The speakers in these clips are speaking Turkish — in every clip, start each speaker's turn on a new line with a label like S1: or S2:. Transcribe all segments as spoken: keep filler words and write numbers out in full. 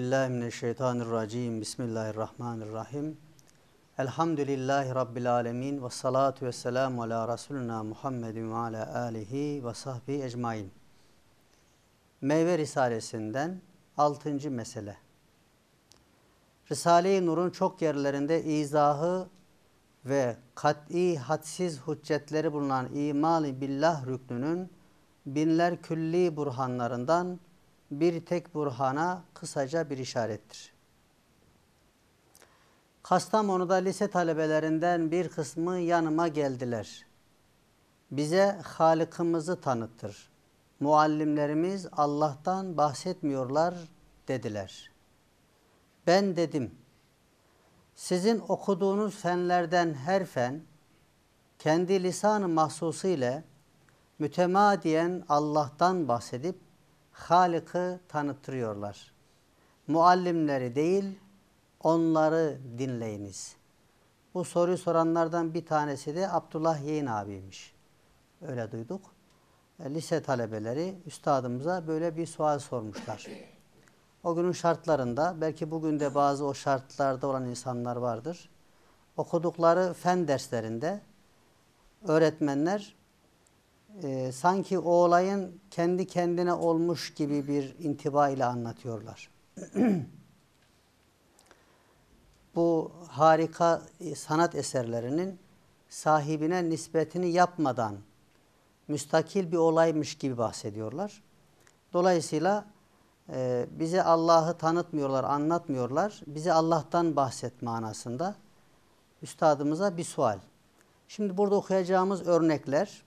S1: Euzubillahimineşşeytanirracim. Bismillahirrahmanirrahim. Elhamdülillahi Rabbil alemin. Ve salatu ve selamu ala Resulina Muhammedin ve ala alihi ve sahbihi ecmain. Meyve Risalesinden altıncı mesele. Risale-i Nur'un çok yerlerinde izahı ve kat'i hadsiz hüccetleri bulunan iman-ı billah rüknünün binler külli burhanlarından bir tek burhana kısaca bir işarettir. Kastamonu'da lise talebelerinden bir kısmı yanıma geldiler. Bize Halık'ımızı tanıttır. Muallimlerimiz Allah'tan bahsetmiyorlar dediler. Ben dedim, sizin okuduğunuz fenlerden her fen, kendi lisan-ı mahsusu ile mütemadiyen Allah'tan bahsedip Halık'ı tanıttırıyorlar. Muallimleri değil, onları dinleyiniz. Bu soruyu soranlardan bir tanesi de Abdullah Yeğin abiymiş. Öyle duyduk. E, lise talebeleri üstadımıza böyle bir sual sormuşlar. O günün şartlarında, belki bugün de bazı o şartlarda olan insanlar vardır. Okudukları fen derslerinde öğretmenler e, sanki o olayın kendi kendine olmuş gibi bir intiba ile anlatıyorlar. Bu harika sanat eserlerinin sahibine nispetini yapmadan müstakil bir olaymış gibi bahsediyorlar. Dolayısıyla e, bize Allah'ı tanıtmıyorlar, anlatmıyorlar. Bize Allah'tan bahset manasında üstadımıza bir sual. Şimdi burada okuyacağımız örnekler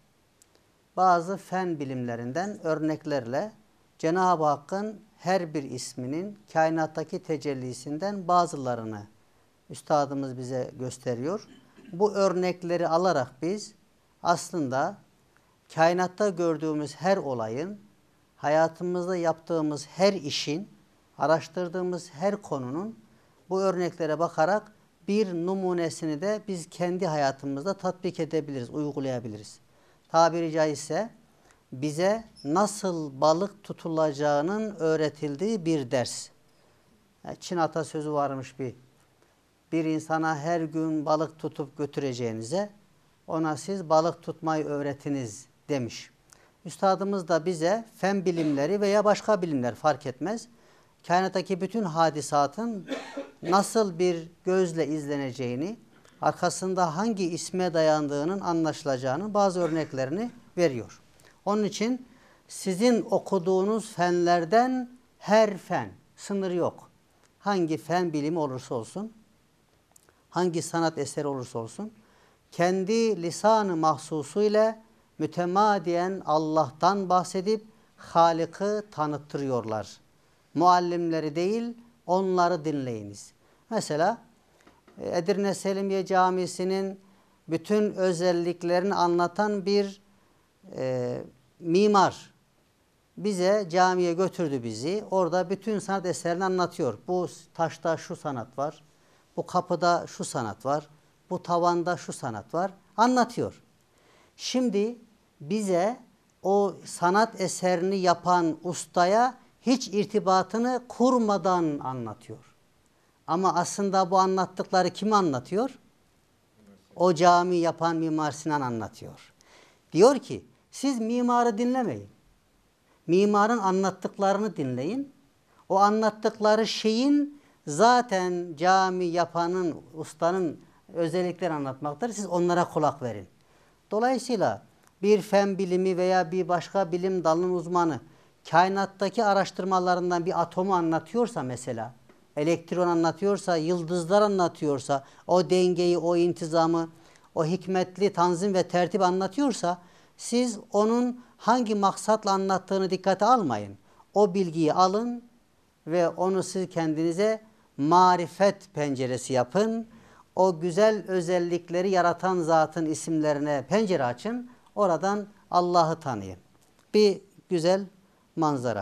S1: bazı fen bilimlerinden örneklerle Cenab-ı Hakk'ın her bir isminin kainattaki tecellisinden bazılarını üstadımız bize gösteriyor. Bu örnekleri alarak biz aslında kainatta gördüğümüz her olayın, hayatımızda yaptığımız her işin, araştırdığımız her konunun bu örneklere bakarak bir numunesini de biz kendi hayatımızda tatbik edebiliriz, uygulayabiliriz. Tabiri caizse bize nasıl balık tutulacağının öğretildiği bir ders. Çin atasözü varmış bir. Bir insana her gün balık tutup götüreceğinize ona siz balık tutmayı öğretiniz demiş. Üstadımız da bize fen bilimleri veya başka bilimler fark etmez. Kainattaki bütün hadisatın nasıl bir gözle izleneceğini, arkasında hangi isme dayandığının anlaşılacağını bazı örneklerini veriyor. Onun için sizin okuduğunuz fenlerden her fen, sınır yok. Hangi fen bilimi olursa olsun, hangi sanat eseri olursa olsun, kendi lisan-ı mahsusu ile mütemadiyen Allah'tan bahsedip Halık'ı tanıttırıyorlar. Muallimleri değil, onları dinleyiniz. Mesela Edirne Selimiye Camisi'nin bütün özelliklerini anlatan bir e, mimar bize camiye götürdü bizi. Orada bütün sanat eserini anlatıyor. Bu taşta şu sanat var, bu kapıda şu sanat var, bu tavanda şu sanat var. Anlatıyor. Şimdi bize o sanat eserini yapan ustaya hiç irtibatını kurmadan anlatıyor. Ama aslında bu anlattıkları kim anlatıyor? O cami yapan Mimar Sinan anlatıyor. Diyor ki siz mimarı dinlemeyin. Mimarın anlattıklarını dinleyin. O anlattıkları şeyin zaten cami yapanın, ustanın özelliklerini anlatmaktadır. Siz onlara kulak verin. Dolayısıyla bir fen bilimi veya bir başka bilim dalının uzmanı kainattaki araştırmalarından bir atomu anlatıyorsa mesela, elektron anlatıyorsa, yıldızlar anlatıyorsa, o dengeyi, o intizamı, o hikmetli tanzim ve tertip anlatıyorsa, siz onun hangi maksatla anlattığını dikkate almayın. O bilgiyi alın ve onu siz kendinize marifet penceresi yapın. O güzel özellikleri yaratan zatın isimlerine pencere açın. Oradan Allah'ı tanıyın. Bir güzel manzara.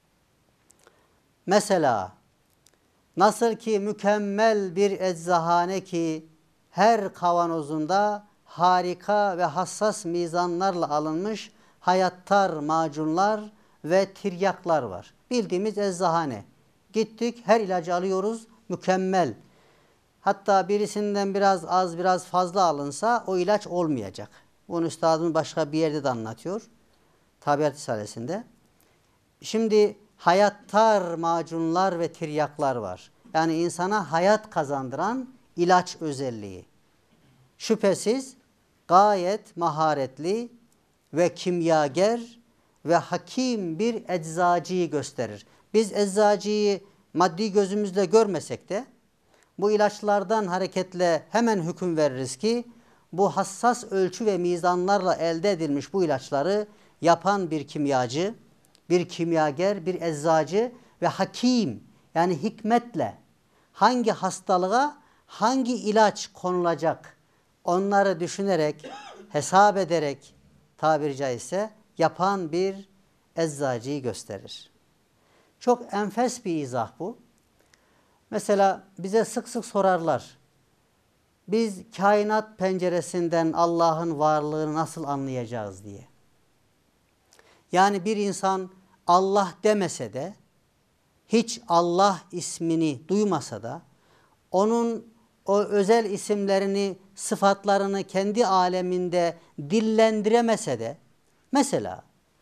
S1: Mesela nasıl ki mükemmel bir eczahane ki her kavanozunda harika ve hassas mizanlarla alınmış hayattar macunlar ve tiryaklar var. Bildiğimiz eczahane. Gittik, her ilacı alıyoruz, mükemmel. Hatta birisinden biraz az biraz fazla alınsa o ilaç olmayacak. Bunu üstadımız başka bir yerde de anlatıyor. Tabiat Risalesi'nde. Şimdi hayattar macunlar ve tiryaklar var. Yani insana hayat kazandıran ilaç özelliği. Şüphesiz gayet maharetli ve kimyager ve hakim bir eczacıyı gösterir. Biz eczacıyı maddi gözümüzle görmesek de bu ilaçlardan hareketle hemen hüküm veririz ki bu hassas ölçü ve mizanlarla elde edilmiş bu ilaçları yapan bir kimyacı, bir kimyager, bir eczacı ve hakim, yani hikmetle hangi hastalığa hangi ilaç konulacak onları düşünerek, hesap ederek tabiri caizse yapan bir eczacıyı gösterir. Çok enfes bir izah bu. Mesela bize sık sık sorarlar. Biz kainat penceresinden Allah'ın varlığını nasıl anlayacağız diye. Yani bir insan Allah demese de, hiç Allah ismini duymasa da, onun o özel isimlerini, sıfatlarını kendi aleminde dillendiremese de, mesela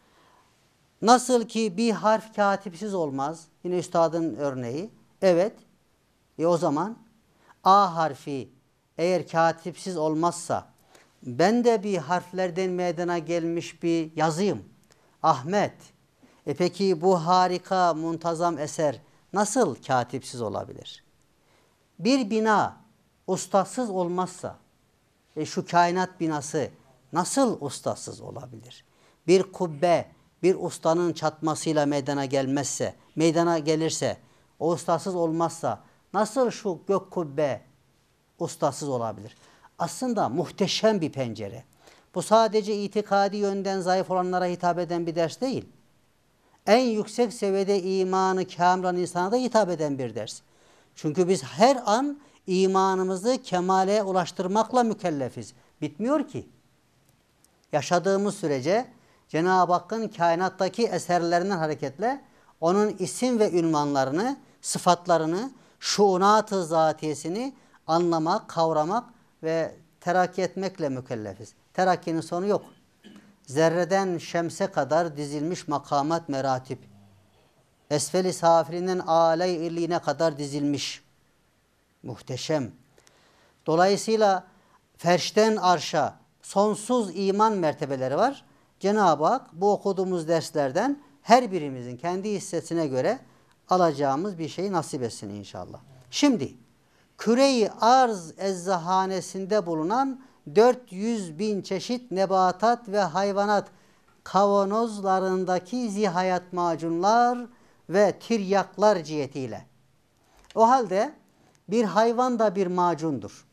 S1: nasıl ki bir harf katipsiz olmaz, yine üstadın örneği, evet, e o zaman A harfi eğer katipsiz olmazsa, ben de bir harflerden meydana gelmiş bir yazıyım, Ahmet. E peki bu harika, muntazam eser nasıl katipsiz olabilir? Bir bina ustasız olmazsa, e şu kainat binası nasıl ustasız olabilir? Bir kubbe bir ustanın çatmasıyla meydana gelmezse, meydana gelirse, o ustasız olmazsa nasıl şu gök kubbe ustasız olabilir? Aslında muhteşem bir pencere. Bu sadece itikadi yönden zayıf olanlara hitap eden bir ders değil. En yüksek seviyede imanı kamil olan insana da hitap eden bir ders. Çünkü biz her an imanımızı kemale ulaştırmakla mükellefiz. Bitmiyor ki. Yaşadığımız sürece Cenab-ı Hakk'ın kainattaki eserlerinden hareketle onun isim ve ünvanlarını, sıfatlarını, şuunat-ı zatiyesini anlamak, kavramak ve terakki etmekle mükellefiz. Terakkinin sonu yok. Zerreden şemse kadar dizilmiş makamat meratip. Esfel-i safilinden âle-i irliğine kadar dizilmiş. Muhteşem. Dolayısıyla ferşten arşa sonsuz iman mertebeleri var. Cenab-ı Hak bu okuduğumuz derslerden her birimizin kendi hissesine göre alacağımız bir şeyi nasip etsin inşallah. Şimdi küre-i arz eczahanesinde bulunan dört yüz bin çeşit nebatat ve hayvanat kavanozlarındaki zihayat macunlar ve tiryaklar cihetiyle. O halde bir hayvan da bir macundur.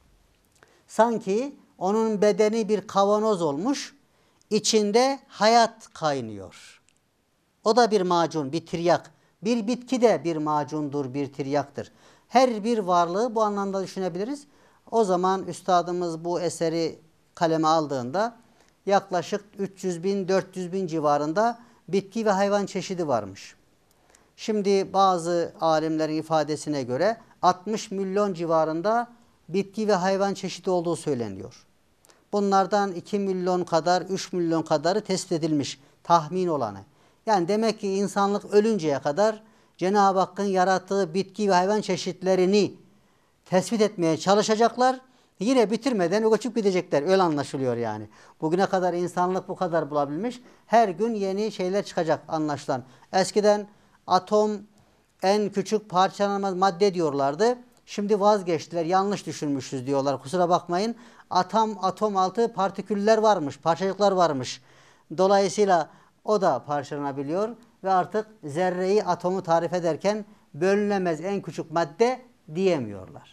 S1: Sanki onun bedeni bir kavanoz olmuş, içinde hayat kaynıyor. O da bir macun, bir tiryak. Bir bitki de bir macundur, bir tiryaktır. Her bir varlığı bu anlamda düşünebiliriz. O zaman üstadımız bu eseri kaleme aldığında yaklaşık üç yüz bin dört yüz bin civarında bitki ve hayvan çeşidi varmış. Şimdi bazı alimlerin ifadesine göre altmış milyon civarında bitki ve hayvan çeşidi olduğu söyleniyor. Bunlardan iki milyon kadar, üç milyon kadarı tespit edilmiş tahmin olanı. Yani demek ki insanlık ölünceye kadar Cenab-ı Hakk'ın yarattığı bitki ve hayvan çeşitlerini tespit etmeye çalışacaklar. Yine bitirmeden göçüp gidecekler. Öyle anlaşılıyor yani. Bugüne kadar insanlık bu kadar bulabilmiş. Her gün yeni şeyler çıkacak anlaşılan. Eskiden atom en küçük parçalanmaz madde diyorlardı. Şimdi vazgeçtiler. Yanlış düşünmüşüz diyorlar. Kusura bakmayın. Atom, atom altı partiküller varmış. Parçacıklar varmış. Dolayısıyla o da parçalanabiliyor. Ve artık zerreyi, atomu tarif ederken bölünemez en küçük madde diyemiyorlar.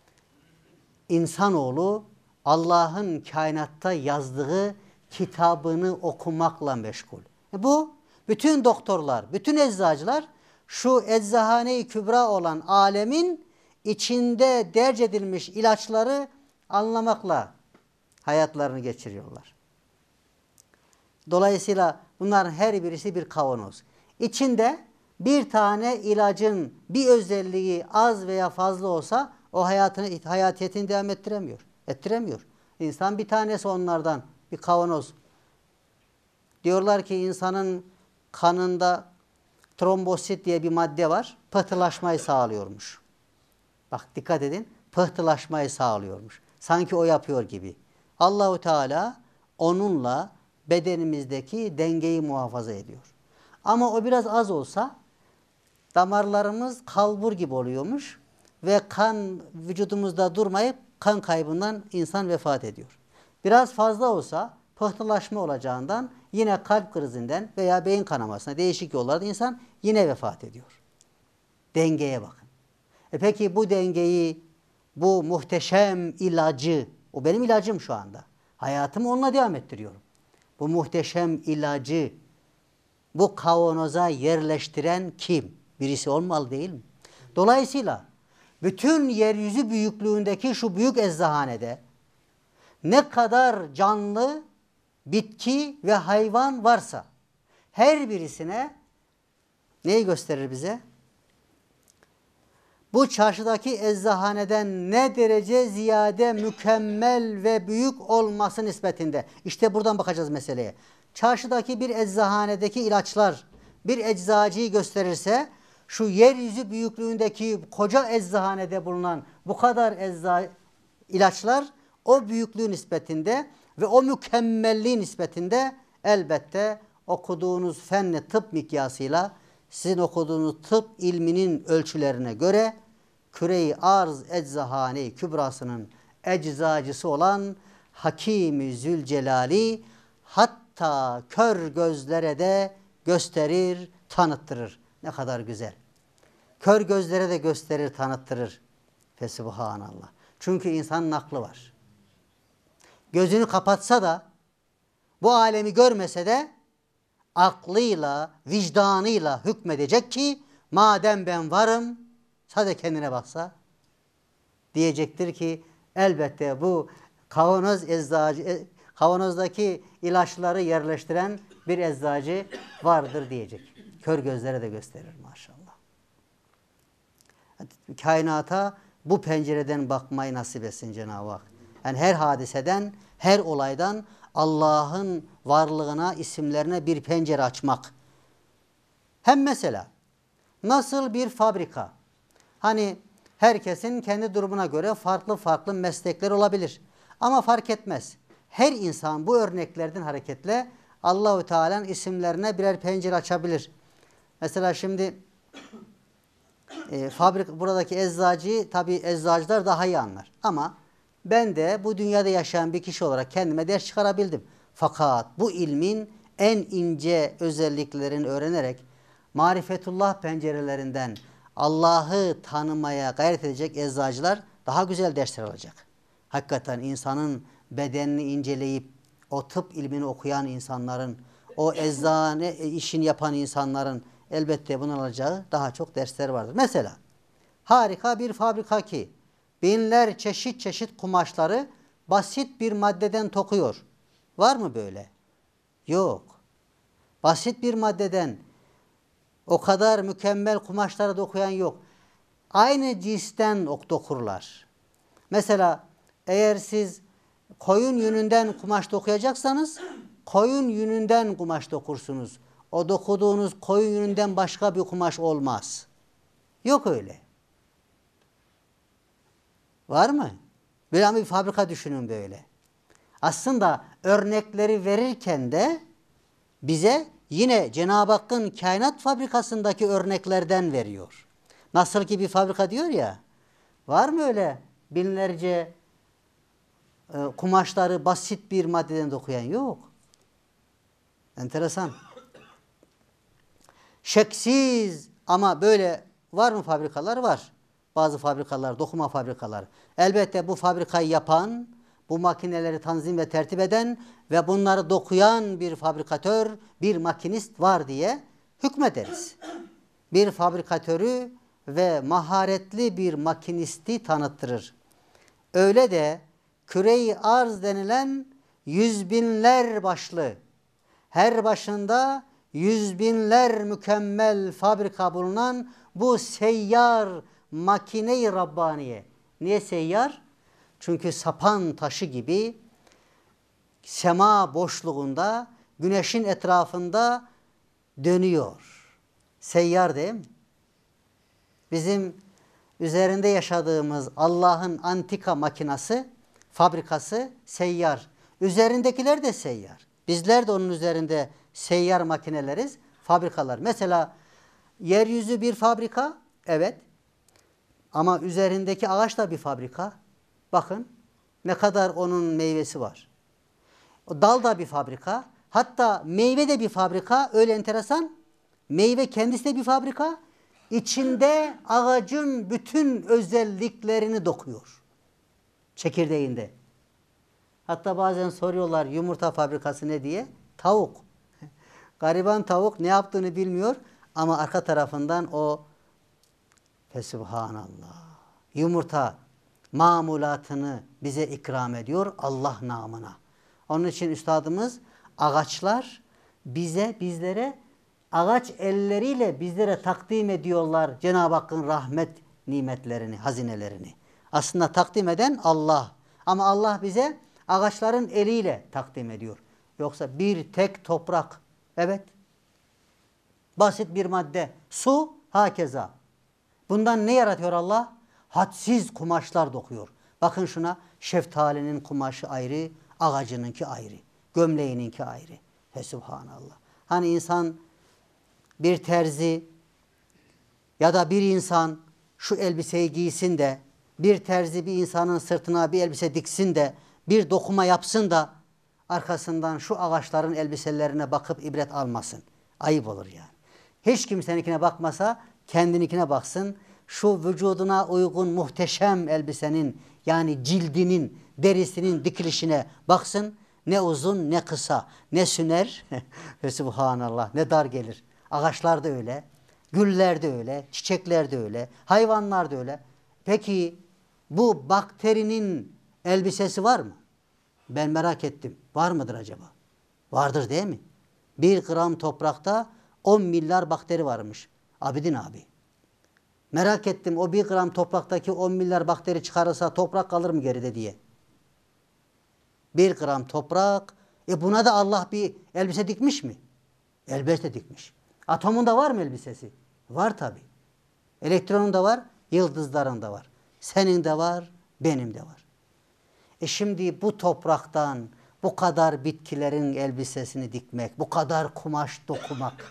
S1: İnsanoğlu Allah'ın kainatta yazdığı kitabını okumakla meşgul. Bu bütün doktorlar, bütün eczacılar şu eczahane-i kübra olan alemin içinde derc edilmiş ilaçları anlamakla hayatlarını geçiriyorlar. Dolayısıyla bunların her birisi bir kavanoz. İçinde Bir tane ilacın bir özelliği az veya fazla olsa o hayatını, hayatiyetini devam ettiremiyor. Ettiremiyor. İnsan bir tanesi onlardan, bir kavanoz. Diyorlar ki insanın kanında trombosit diye bir madde var. Pıhtılaşmayı sağlıyormuş. Bak dikkat edin. Pıhtılaşmayı sağlıyormuş. Sanki o yapıyor gibi. Allahu Teala onunla bedenimizdeki dengeyi muhafaza ediyor. Ama o biraz az olsa damarlarımız kalbur gibi oluyormuş ve kan vücudumuzda durmayıp kan kaybından insan vefat ediyor. Biraz fazla olsa pıhtılaşma olacağından yine kalp krizinden veya beyin kanamasına değişik yollarda insan yine vefat ediyor. Dengeye bakın. E peki bu dengeyi, bu muhteşem ilacı, o benim ilacım şu anda. Hayatımı onunla devam ettiriyorum. Bu muhteşem ilacı bu kavanoza yerleştiren kim? Birisi olmalı değil mi? Dolayısıyla bütün yeryüzü büyüklüğündeki şu büyük eczahanede ne kadar canlı, bitki ve hayvan varsa her birisine neyi gösterir bize? Bu çarşıdaki eczahaneden ne derece ziyade mükemmel ve büyük olması nispetinde. İşte buradan bakacağız meseleye. Çarşıdaki bir eczahanedeki ilaçlar bir eczacıyı gösterirse şu yeryüzü büyüklüğündeki koca eczahanede bulunan bu kadar ecza ilaçlar o büyüklüğü nispetinde ve o mükemmelliği nispetinde elbette okuduğunuz fenni tıp mikyasıyla sizin okuduğunuz tıp ilminin ölçülerine göre küre-i arz eczahane-i kübrasının eczacısı olan Hakim-i Zülcelali hatta kör gözlere de gösterir, tanıttırır. Ne kadar güzel. Kör gözlere de gösterir, tanıttırır. Fesubhanallah. Çünkü insanın aklı var. Gözünü kapatsa da bu alemi görmese de aklıyla, vicdanıyla hükmedecek ki madem ben varım, sadece kendine baksa diyecektir ki elbette bu kavanoz eczacı, kavanozdaki ilaçları yerleştiren bir eczacı vardır diyecek. Kör gözlere de gösterir maşallah. Kainata bu pencereden bakmayı nasip etsin Cenab-ı Hak. Yani her hadiseden, her olaydan Allah'ın varlığına, isimlerine bir pencere açmak. Hem mesela nasıl bir fabrika? Hani herkesin kendi durumuna göre farklı farklı meslekler olabilir. Ama fark etmez. Her insan bu örneklerden hareketle Allahu Teala'nın isimlerine birer pencere açabilir. Mesela şimdi e, fabrik buradaki eczacıyı tabii eczacılar daha iyi anlar. Ama ben de bu dünyada yaşayan bir kişi olarak kendime ders çıkarabildim. Fakat bu ilmin en ince özelliklerini öğrenerek marifetullah pencerelerinden Allah'ı tanımaya gayret edecek eczacılar daha güzel dersler alacak. Hakikaten insanın bedenini inceleyip o tıp ilmini okuyan insanların, o eczane işini yapan insanların elbette bunun alacağı daha çok dersler vardır. Mesela harika bir fabrika ki binler çeşit çeşit kumaşları basit bir maddeden tokuyor. Var mı böyle? Yok. Basit bir maddeden o kadar mükemmel kumaşları dokuyan yok. Aynı cinsten dokurlar. Mesela eğer siz koyun yününden kumaş dokuyacaksanız koyun yününden kumaş dokursunuz. O dokuduğunuz koyun yününden başka bir kumaş olmaz. Yok öyle. Var mı? Böyle bir fabrika düşünün böyle. Aslında örnekleri verirken de bize yine Cenab-ı Hakk'ın kainat fabrikasındaki örneklerden veriyor. Nasıl ki bir fabrika diyor ya, var mı öyle binlerce e, kumaşları basit bir maddeden dokuyan? Yok. Enteresan. Şeksiz ama böyle var mı fabrikalar? Var. Bazı fabrikalar, dokuma fabrikaları. Elbette bu fabrikayı yapan, bu makineleri tanzim ve tertip eden ve bunları dokuyan bir fabrikatör, bir makinist var diye hükmederiz. Bir fabrikatörü ve maharetli bir makinisti tanıttırır. Öyle de küre-i arz denilen yüz binler başlı, her başında yüz binler mükemmel fabrika bulunan bu seyyar makine-i Rabbaniye. Niye seyyar? Çünkü sapan taşı gibi sema boşluğunda, güneşin etrafında dönüyor. Seyyar değil mi? Bizim üzerinde yaşadığımız Allah'ın antika makinası, fabrikası seyyar. Üzerindekiler de seyyar. Bizler de onun üzerinde seyyar makineleriz, fabrikalar. Mesela yeryüzü bir fabrika, evet. Ama üzerindeki ağaç da bir fabrika. Bakın ne kadar onun meyvesi var. O dal da bir fabrika. Hatta meyve de bir fabrika. Öyle enteresan. Meyve kendisi de bir fabrika. İçinde ağacın bütün özelliklerini dokuyor. Çekirdeğinde. Hatta bazen soruyorlar yumurta fabrikası ne diye? Tavuk. Gariban tavuk ne yaptığını bilmiyor ama arka tarafından o Fesubhanallah. Yumurta mamulatını bize ikram ediyor Allah namına. Onun için üstadımız ağaçlar bize, bizlere ağaç elleriyle bizlere takdim ediyorlar Cenab-ı Hakk'ın rahmet nimetlerini, hazinelerini. Aslında takdim eden Allah. Ama Allah bize ağaçların eliyle takdim ediyor. Yoksa bir tek toprak. Evet. Basit bir madde. Su hakeza. Bundan ne yaratıyor Allah? Hadsiz kumaşlar dokuyor. Bakın şuna, şeftalinin kumaşı ayrı, ağacınınki ayrı, gömleğininki ayrı. Fesubhanallah. Hani insan bir terzi ya da bir insan şu elbiseyi giysin de, bir terzi bir insanın sırtına bir elbise diksin de, bir dokuma yapsın da arkasından şu ağaçların elbiselerine bakıp ibret almasın. Ayıp olur yani. Hiç kimseninkine bakmasa kendininkine baksın. Şu vücuduna uygun muhteşem elbisenin yani cildinin, derisinin dikilişine baksın. Ne uzun ne kısa, ne süner ve subhanallah ne dar gelir. Ağaçlar da öyle, güller de öyle, çiçekler de öyle, hayvanlar da öyle. Peki bu bakterinin elbisesi var mı? Ben merak ettim. Var mıdır acaba? Vardır değil mi? Bir gram toprakta on milyar bakteri varmış. Abidin abi. Merak ettim o bir gram topraktaki on milyar bakteri çıkarılsa toprak kalır mı geride diye. Bir gram toprak. E buna da Allah bir elbise dikmiş mi? Elbette dikmiş. Atomunda var mı elbisesi? Var tabi. Elektronun da var, yıldızların da var. Senin de var, benim de var. E şimdi bu topraktan bu kadar bitkilerin elbisesini dikmek, bu kadar kumaş dokumak,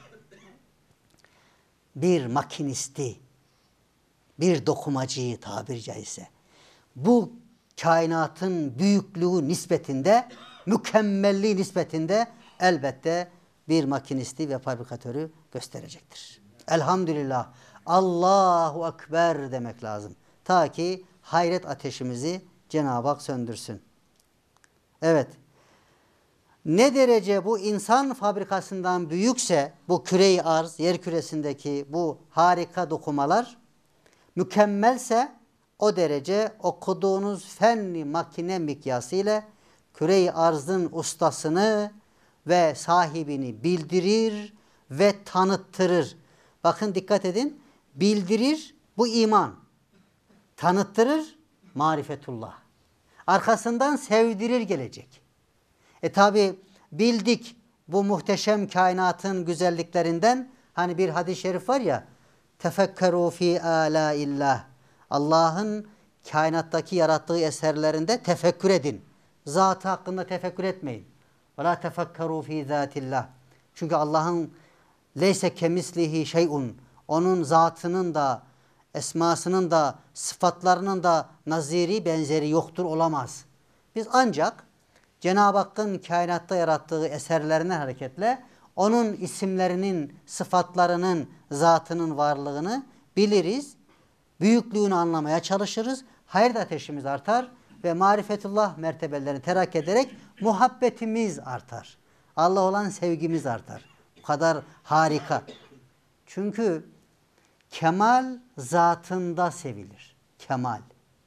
S1: bir makinisti, bir dokumacıyı tabiri caizse, bu kainatın büyüklüğü nispetinde, mükemmelliği nispetinde elbette bir makinisti ve fabrikatörü gösterecektir. Elhamdülillah, Allahu Ekber demek lazım. Ta ki hayret ateşimizi Cenab-ı Hak söndürsün. Evet. Ne derece bu insan fabrikasından büyükse bu küre-i arz, yer küresindeki bu harika dokumalar mükemmelse o derece okuduğunuz fenni makine mikyası ile küre-i arzın ustasını ve sahibini bildirir ve tanıttırır. Bakın dikkat edin. Bildirir bu iman. Tanıttırır marifetullah. Arkasından sevdirir gelecek. E tabi bildik bu muhteşem kainatın güzelliklerinden. Hani bir hadis-i şerif var ya. Tefekkeru fi alaillah. Allah'ın kainattaki yarattığı eserlerinde tefekkür edin. Zatı hakkında tefekkür etmeyin. Ve la tefekkeru fi zatillah. Çünkü Allah'ın leyse kemislihi şey'un. Onun zatının da, esmasının da, sıfatlarının da naziri benzeri yoktur, olamaz. Biz ancak Cenab-ı Hakk'ın kainatta yarattığı eserlerinden hareketle onun isimlerinin, sıfatlarının, zatının varlığını biliriz. Büyüklüğünü anlamaya çalışırız. Hayret ateşimiz artar ve marifetullah mertebelerini terakki ederek muhabbetimiz artar. Allah olan sevgimiz artar. Bu kadar harika. Çünkü kemal zatında sevilir. Kemal.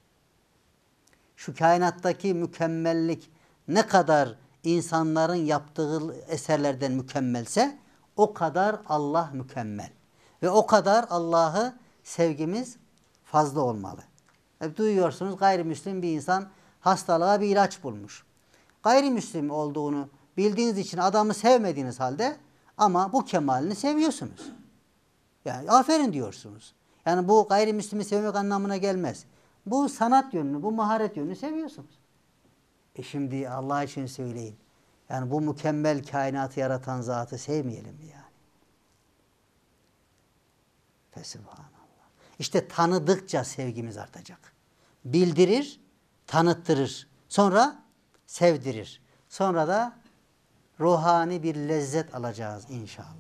S1: Şu kainattaki mükemmellik ne kadar insanların yaptığı eserlerden mükemmelse O kadar Allah mükemmel. Ve o kadar Allah'ı sevgimiz fazla olmalı. Hep duyuyorsunuz, gayrimüslim bir insan hastalığa bir ilaç bulmuş. Gayrimüslim olduğunu bildiğiniz için adamı sevmediğiniz halde ama bu kemalini seviyorsunuz. Yani aferin diyorsunuz. Yani bu gayrimüslimi sevmek anlamına gelmez. Bu sanat yönünü, bu maharet yönünü seviyorsunuz. E şimdi Allah için söyleyin. Yani bu mükemmel kainatı yaratan zatı sevmeyelim mi yani? Fesubhanallah. İşte tanıdıkça sevgimiz artacak. Bildirir, tanıttırır. Sonra sevdirir. Sonra da ruhani bir lezzet alacağız inşallah.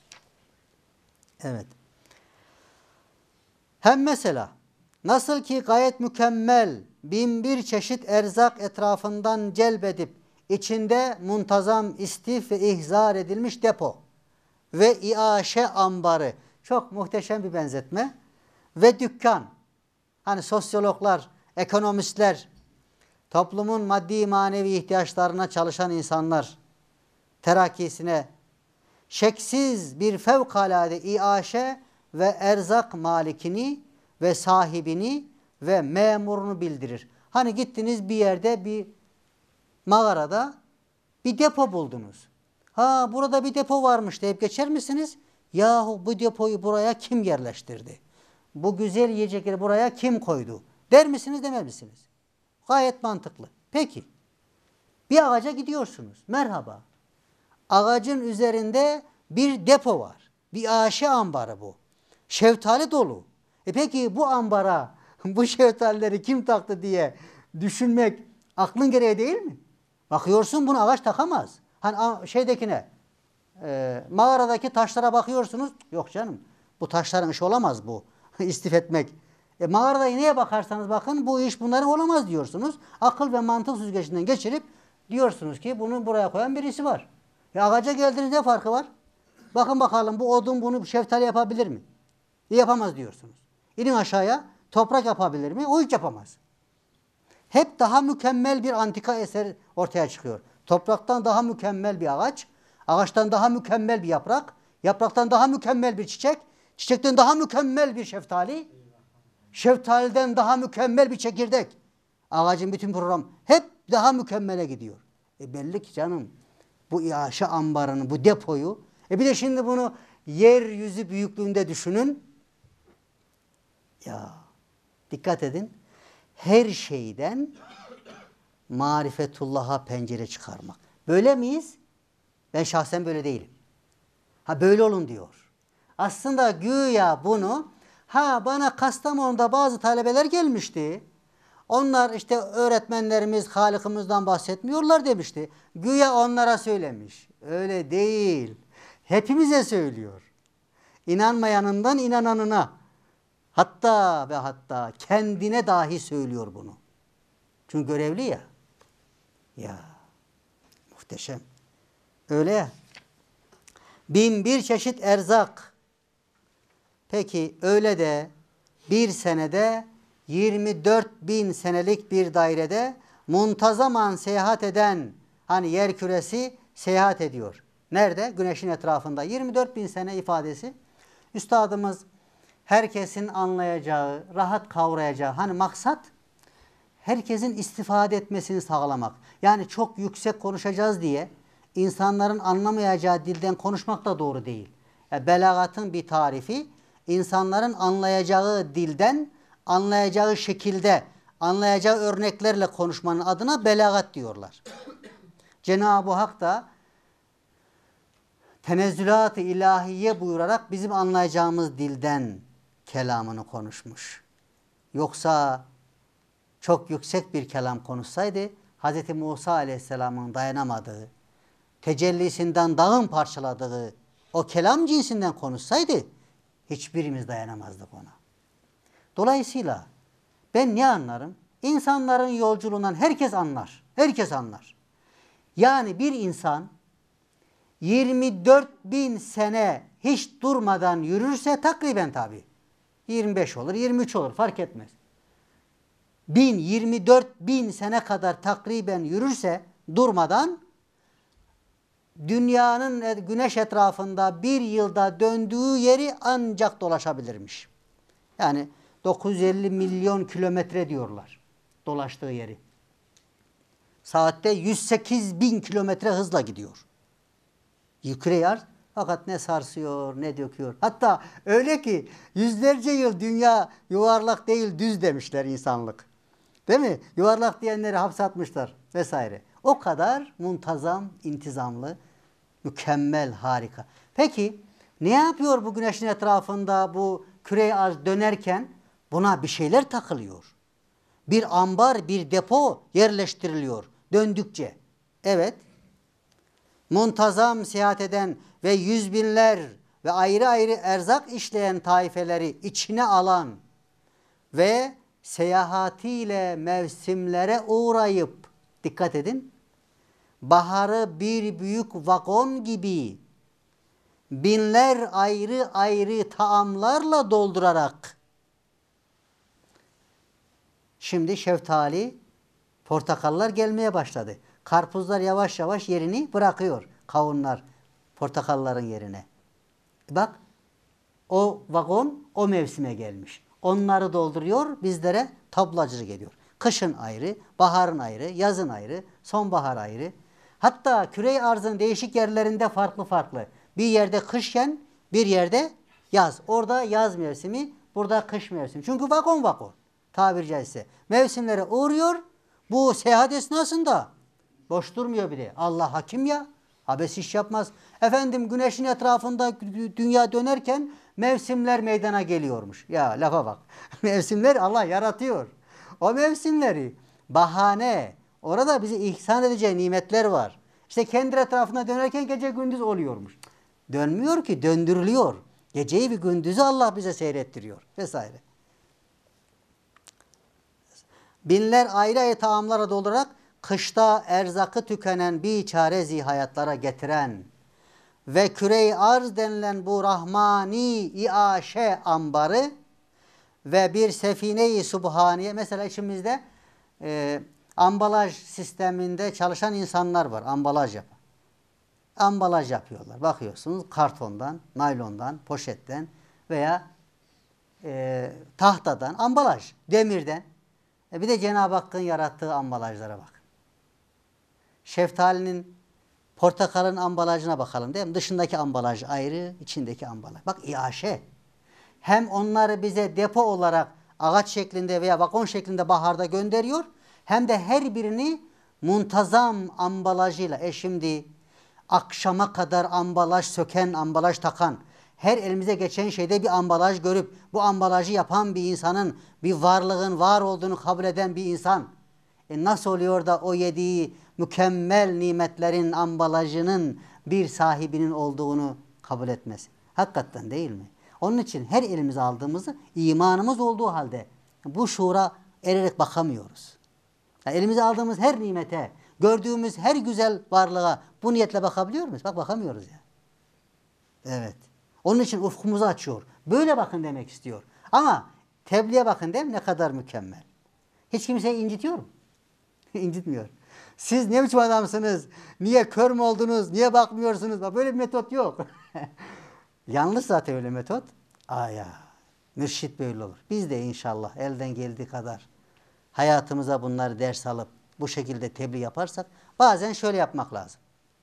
S1: Evet. Hem mesela nasıl ki gayet mükemmel bin bir çeşit erzak etrafından celbedip içinde muntazam istif ve ihzar edilmiş depo ve iaşe ambarı, çok muhteşem bir benzetme, ve dükkan. Hani sosyologlar, ekonomistler, toplumun maddi manevi ihtiyaçlarına çalışan insanlar terakkisine şeksiz bir fevkalade iaşe ve erzak malikini ve sahibini ve memurunu bildirir. Hani gittiniz bir yerde, bir mağarada bir depo buldunuz. Ha, burada bir depo varmış deyip geçer misiniz? Yahu bu depoyu buraya kim yerleştirdi? Bu güzel yiyecekleri buraya kim koydu? Der misiniz, demez misiniz? Gayet mantıklı. Peki, bir ağaca gidiyorsunuz. Merhaba. Ağacın üzerinde bir depo var. Bir ağaçe ambarı bu. Şeftali dolu. E peki bu ambara bu şeftalileri kim taktı diye düşünmek aklın gereği değil mi? Bakıyorsun, bunu ağaç takamaz. Hani şeydekine, e, mağaradaki taşlara bakıyorsunuz. Yok canım, bu taşların işi olamaz bu. İstif etmek. E, mağarada neye bakarsanız bakın, bu iş bunların olamaz diyorsunuz. Akıl ve mantık süzgecinden geçirip diyorsunuz ki bunu buraya koyan birisi var. E, ağaca geldiniz, ne farkı var? Bakın bakalım, bu odun bunu şeftali yapabilir mi? E, yapamaz diyorsunuz. İnin aşağıya, toprak yapabilir mi? O hiç yapamaz. Hep daha mükemmel bir antika eser ortaya çıkıyor. Topraktan daha mükemmel bir ağaç, ağaçtan daha mükemmel bir yaprak, yapraktan daha mükemmel bir çiçek, çiçekten daha mükemmel bir şeftali, şeftaliden daha mükemmel bir çekirdek. Ağacın bütün program hep daha mükemmele gidiyor. E belli ki canım, bu iaşe ambarını, bu depoyu, e bir de şimdi bunu yeryüzü büyüklüğünde düşünün. Ya dikkat edin, her şeyden marifetullah'a pencere çıkarmak. Böyle miyiz? Ben şahsen böyle değilim. Ha, böyle olun diyor. Aslında güya bunu, ha bana Kastamonu'da bazı talebeler gelmişti. Onlar işte öğretmenlerimiz Halık'ımızdan bahsetmiyorlar demişti. Güya onlara söylemiş. Öyle değil. Hepimize söylüyor. İnanmayanından inananına. Hatta ve hatta kendine dahi söylüyor bunu. Çünkü görevli ya. Ya muhteşem. Öyle ya. Bin bir çeşit erzak. Peki öyle de bir senede yirmi dört bin senelik bir dairede muntazaman seyahat eden, hani yer küresi seyahat ediyor. Nerede? Güneşin etrafında. yirmi dört bin sene ifadesi. Üstadımız herkesin anlayacağı, rahat kavrayacağı, hani maksat herkesin istifade etmesini sağlamak. Yani çok yüksek konuşacağız diye insanların anlamayacağı dilden konuşmak da doğru değil. Yani belagatın bir tarifi, insanların anlayacağı dilden, anlayacağı şekilde, anlayacağı örneklerle konuşmanın adına belagat diyorlar. Cenab-ı Hak da tenezzülat-ı ilahiye buyurarak bizim anlayacağımız dilden kelamını konuşmuş. Yoksa çok yüksek bir kelam konuşsaydı, Hz. Musa Aleyhisselam'ın dayanamadığı, tecellisinden dağın parçaladığı o kelam cinsinden konuşsaydı, hiçbirimiz dayanamazdık ona. Dolayısıyla ben ne anlarım? İnsanların yolculuğundan herkes anlar. Herkes anlar. Yani bir insan yirmi dört bin sene hiç durmadan yürürse takriben tabi. yirmi beş olur, yirmi üç olur, fark etmez. Bin, yirmi dört bin sene kadar takriben yürürse durmadan, dünyanın güneş etrafında bir yılda döndüğü yeri ancak dolaşabilirmiş. Yani dokuz yüz elli milyon kilometre diyorlar dolaştığı yeri. Saatte yüz sekiz bin kilometre hızla gidiyor. Kürey arz fakat ne sarsıyor ne döküyor. Hatta öyle ki yüzlerce yıl dünya yuvarlak değil düz demişler insanlık. Değil mi? Yuvarlak diyenleri hapse atmışlar vesaire. O kadar muntazam, intizamlı, mükemmel, harika. Peki ne yapıyor bu güneşin etrafında bu kürey arz dönerken? Buna bir şeyler takılıyor. Bir ambar, bir depo yerleştiriliyor döndükçe. Evet. Muntazam seyahat eden ve yüz binler ve ayrı ayrı erzak işleyen taifeleri içine alan ve seyahatiyle mevsimlere uğrayıp, dikkat edin, baharı bir büyük vagon gibi binler ayrı ayrı taamlarla doldurarak, şimdi şeftali, portakallar gelmeye başladı. Karpuzlar yavaş yavaş yerini bırakıyor. Kavunlar portakalların yerine. Bak o vagon o mevsime gelmiş. Onları dolduruyor, bizlere tablacı geliyor. Kışın ayrı, baharın ayrı, yazın ayrı, sonbahar ayrı. Hatta kürey arzın değişik yerlerinde farklı farklı. Bir yerde kışken bir yerde yaz. Orada yaz mevsimi, burada kış mevsimi. Çünkü vagon vagon tabiri caizse. Mevsimlere uğruyor. Bu seyahat esnasında boş durmuyor bile. Allah hakim ya. Abes iş yapmaz. Efendim güneşin etrafında dünya dönerken mevsimler meydana geliyormuş. Ya lafa bak. Mevsimler Allah yaratıyor. O mevsimleri bahane, orada bize ihsan edeceği nimetler var. İşte kendi etrafında dönerken gece gündüz oluyormuş. Dönmüyor ki, döndürülüyor. Geceyi ve gündüzü Allah bize seyrettiriyor vesaire. Binler ayrı ayrı taamlara doldurarak kışta erzakı tükenen biçare zihayatlara getiren ve kürey arz denilen bu rahmani iaşe ambarı ve bir sefine-i subhaniye, mesela içimizde e, ambalaj sisteminde çalışan insanlar var. Ambalaj yapan. Ambalaj yapıyorlar. Bakıyorsunuz kartondan, naylondan, poşetten veya e, tahtadan, ambalaj, demirden. E bir de Cenab-ı Hakk'ın yarattığı ambalajlara bak. Şeftalinin, portakalın ambalajına bakalım değil mi? Dışındaki ambalaj ayrı, içindeki ambalaj. Bak iaşe. Hem onları bize depo olarak ağaç şeklinde veya vagon şeklinde baharda gönderiyor. Hem de her birini muntazam ambalajıyla. E şimdi akşama kadar ambalaj söken, ambalaj takan, her elimize geçen şeyde bir ambalaj görüp bu ambalajı yapan bir insanın, bir varlığın var olduğunu kabul eden bir insan. E nasıl oluyor da o yediği mükemmel nimetlerin ambalajının bir sahibinin olduğunu kabul etmez? Hakikaten değil mi? Onun için her elimize aldığımızı imanımız olduğu halde bu şuura ererek bakamıyoruz. Yani elimize aldığımız her nimete, gördüğümüz her güzel varlığa bu niyetle bakabiliyor muyuz? Bak bakamıyoruz ya. Evet. Onun için ufkumuzu açıyor. Böyle bakın demek istiyor. Ama tebliğe bakın değil mi? Ne kadar mükemmel. Hiç kimseyi incitiyor mu? İncitmiyor. Siz ne biçim adamsınız? Niye kör mü oldunuz? Niye bakmıyorsunuz? Böyle bir metot yok. Yanlış zaten öyle metot. Aya, mürşit böyle olur. Biz de inşallah elden geldiği kadar hayatımıza bunları ders alıp bu şekilde tebliğ yaparsak, bazen şöyle yapmak lazım.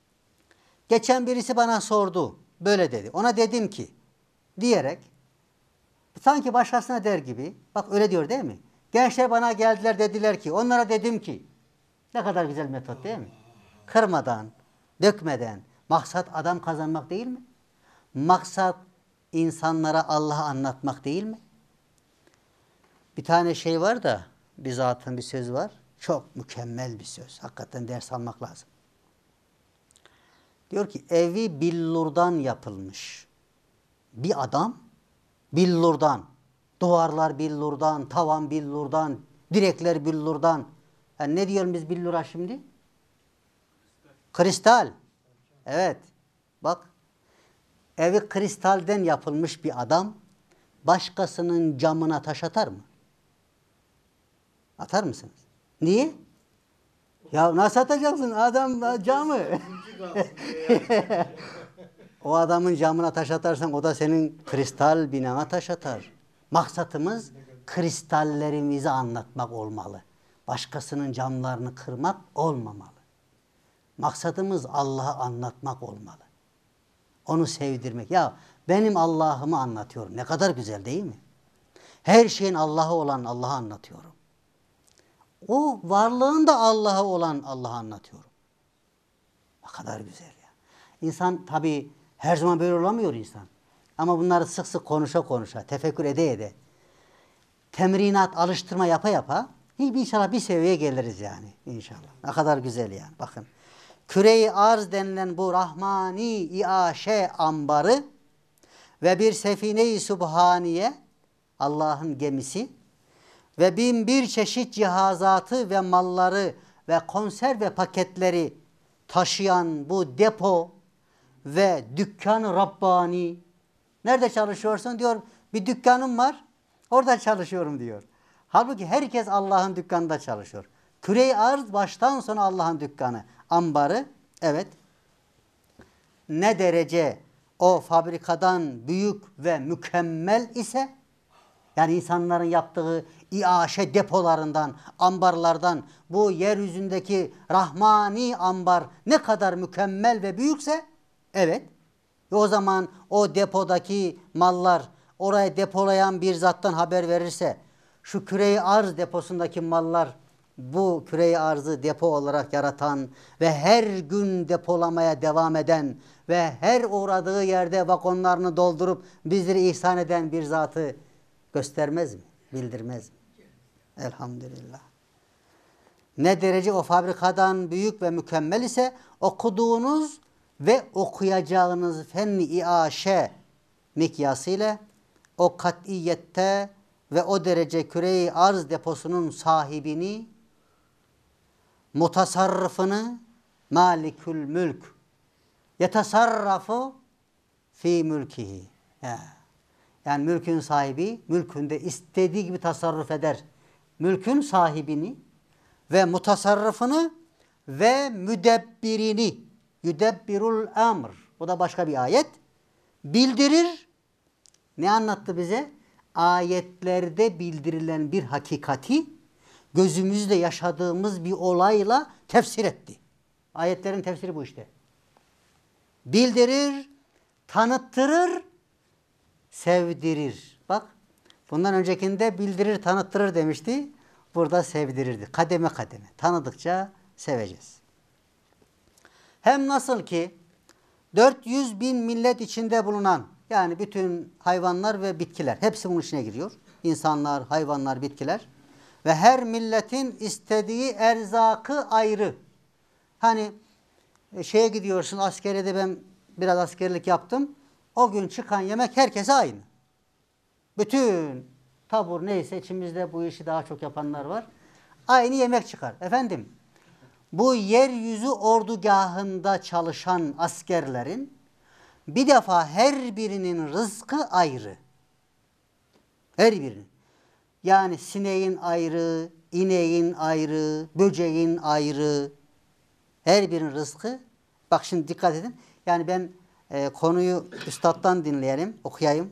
S1: Geçen birisi bana sordu. Böyle dedi. Ona dedim ki diyerek sanki başkasına der gibi, bak öyle diyor değil mi? Gençler bana geldiler dediler ki, onlara dedim ki, ne kadar güzel metot değil mi? Kırmadan, dökmeden, maksat adam kazanmak değil mi? Maksat insanlara Allah'ı anlatmak değil mi? Bir tane şey var da, bir zatın bir sözü var. Çok mükemmel bir söz. Hakikaten ders almak lazım. Diyor ki evi billurdan yapılmış bir adam, billurdan, duvarlar billurdan, tavan billurdan, direkler billurdan. Yani ne diyorum biz billura şimdi? Kristal. Evet. Bak. Evi kristalden yapılmış bir adam başkasının camına taş atar mı? Atar mısınız? Niye? Ya nasıl atacaksın adam camı? O adamın camına taş atarsan o da senin kristal binana taş atar. Maksatımız kristallerimizi anlatmak olmalı. Başkasının camlarını kırmak olmamalı. Maksadımız Allah'ı anlatmak olmalı. Onu sevdirmek. Ya benim Allah'ımı anlatıyorum. Ne kadar güzel değil mi? Her şeyin Allah'ı olan Allah'ı anlatıyorum. O varlığın da Allah'ı olan Allah'ı anlatıyorum. Ne kadar güzel ya. İnsan tabii her zaman böyle olamıyor insan. Ama bunları sık sık konuşa konuşa, tefekkür ede ede, temrinat, alıştırma yapa yapa inşallah bir seviyeye geliriz yani inşallah. Ne kadar güzel yani bakın. Küre-i arz denilen bu rahmani iaşe ambarı ve bir sefine-i sübhaniye, Allah'ın gemisi ve bin bir çeşit cihazatı ve malları ve konserve paketleri taşıyan bu depo ve dükkan-ı Rabbani. Nerede çalışıyorsun diyor. Bir dükkanım var. Orada çalışıyorum diyor. Halbuki herkes Allah'ın dükkanında çalışıyor. Küre-i arz baştan sona Allah'ın dükkanı. Ambarı, evet. Ne derece o fabrikadan büyük ve mükemmel ise, yani insanların yaptığı iaşe depolarından, ambarlardan bu yeryüzündeki rahmani ambar ne kadar mükemmel ve büyükse, evet. Ve o zaman o depodaki mallar oraya depolayan bir zattan haber verirse, şu küre-i arz deposundaki mallar bu küre-i arzı depo olarak yaratan ve her gün depolamaya devam eden ve her uğradığı yerde vagonlarını doldurup bizleri ihsan eden bir zatı göstermez mi? Bildirmez mi? Elhamdülillah. Ne derece o fabrikadan büyük ve mükemmel ise okuduğunuz ve okuyacağınız fenni iaşe mikyası ile o kat'iyette ve o derece küre-i arz deposunun sahibini, mutasarrıfını, malikül mülk, yetasarrafu fi mülkihi. Yani mülkün sahibi, mülkünde istediği gibi tasarruf eder. Mülkün sahibini ve mutasarrıfını ve müdebbirini, yüdebbirul amr. Bu da başka bir ayet. Bildirir. Ne anlattı bize? Ayetlerde bildirilen bir hakikati gözümüzde yaşadığımız bir olayla tefsir etti. Ayetlerin tefsiri bu işte. Bildirir, tanıttırır, sevdirir. Bak, bundan öncekinde bildirir, tanıttırır demişti. Burada sevdirirdi. Kademe kademe. Tanıdıkça seveceğiz. Hem nasıl ki dört yüz bin millet içinde bulunan, yani bütün hayvanlar ve bitkiler, hepsi bunun içine giriyor. İnsanlar, hayvanlar, bitkiler. Ve her milletin istediği erzakı ayrı. Hani şeye gidiyorsun, askeriyede ben biraz askerlik yaptım. O gün çıkan yemek herkese aynı. Bütün tabur neyse, içimizde bu işi daha çok yapanlar var. Aynı yemek çıkar. Efendim, bu yeryüzü ordugahında çalışan askerlerin bir defa her birinin rızkı ayrı. Her birinin. Yani sineğin ayrı, ineğin ayrı, böceğin ayrı. Her birinin rızkı. Bak şimdi dikkat edin. Yani ben e, konuyu üstattan dinleyelim, okuyayım.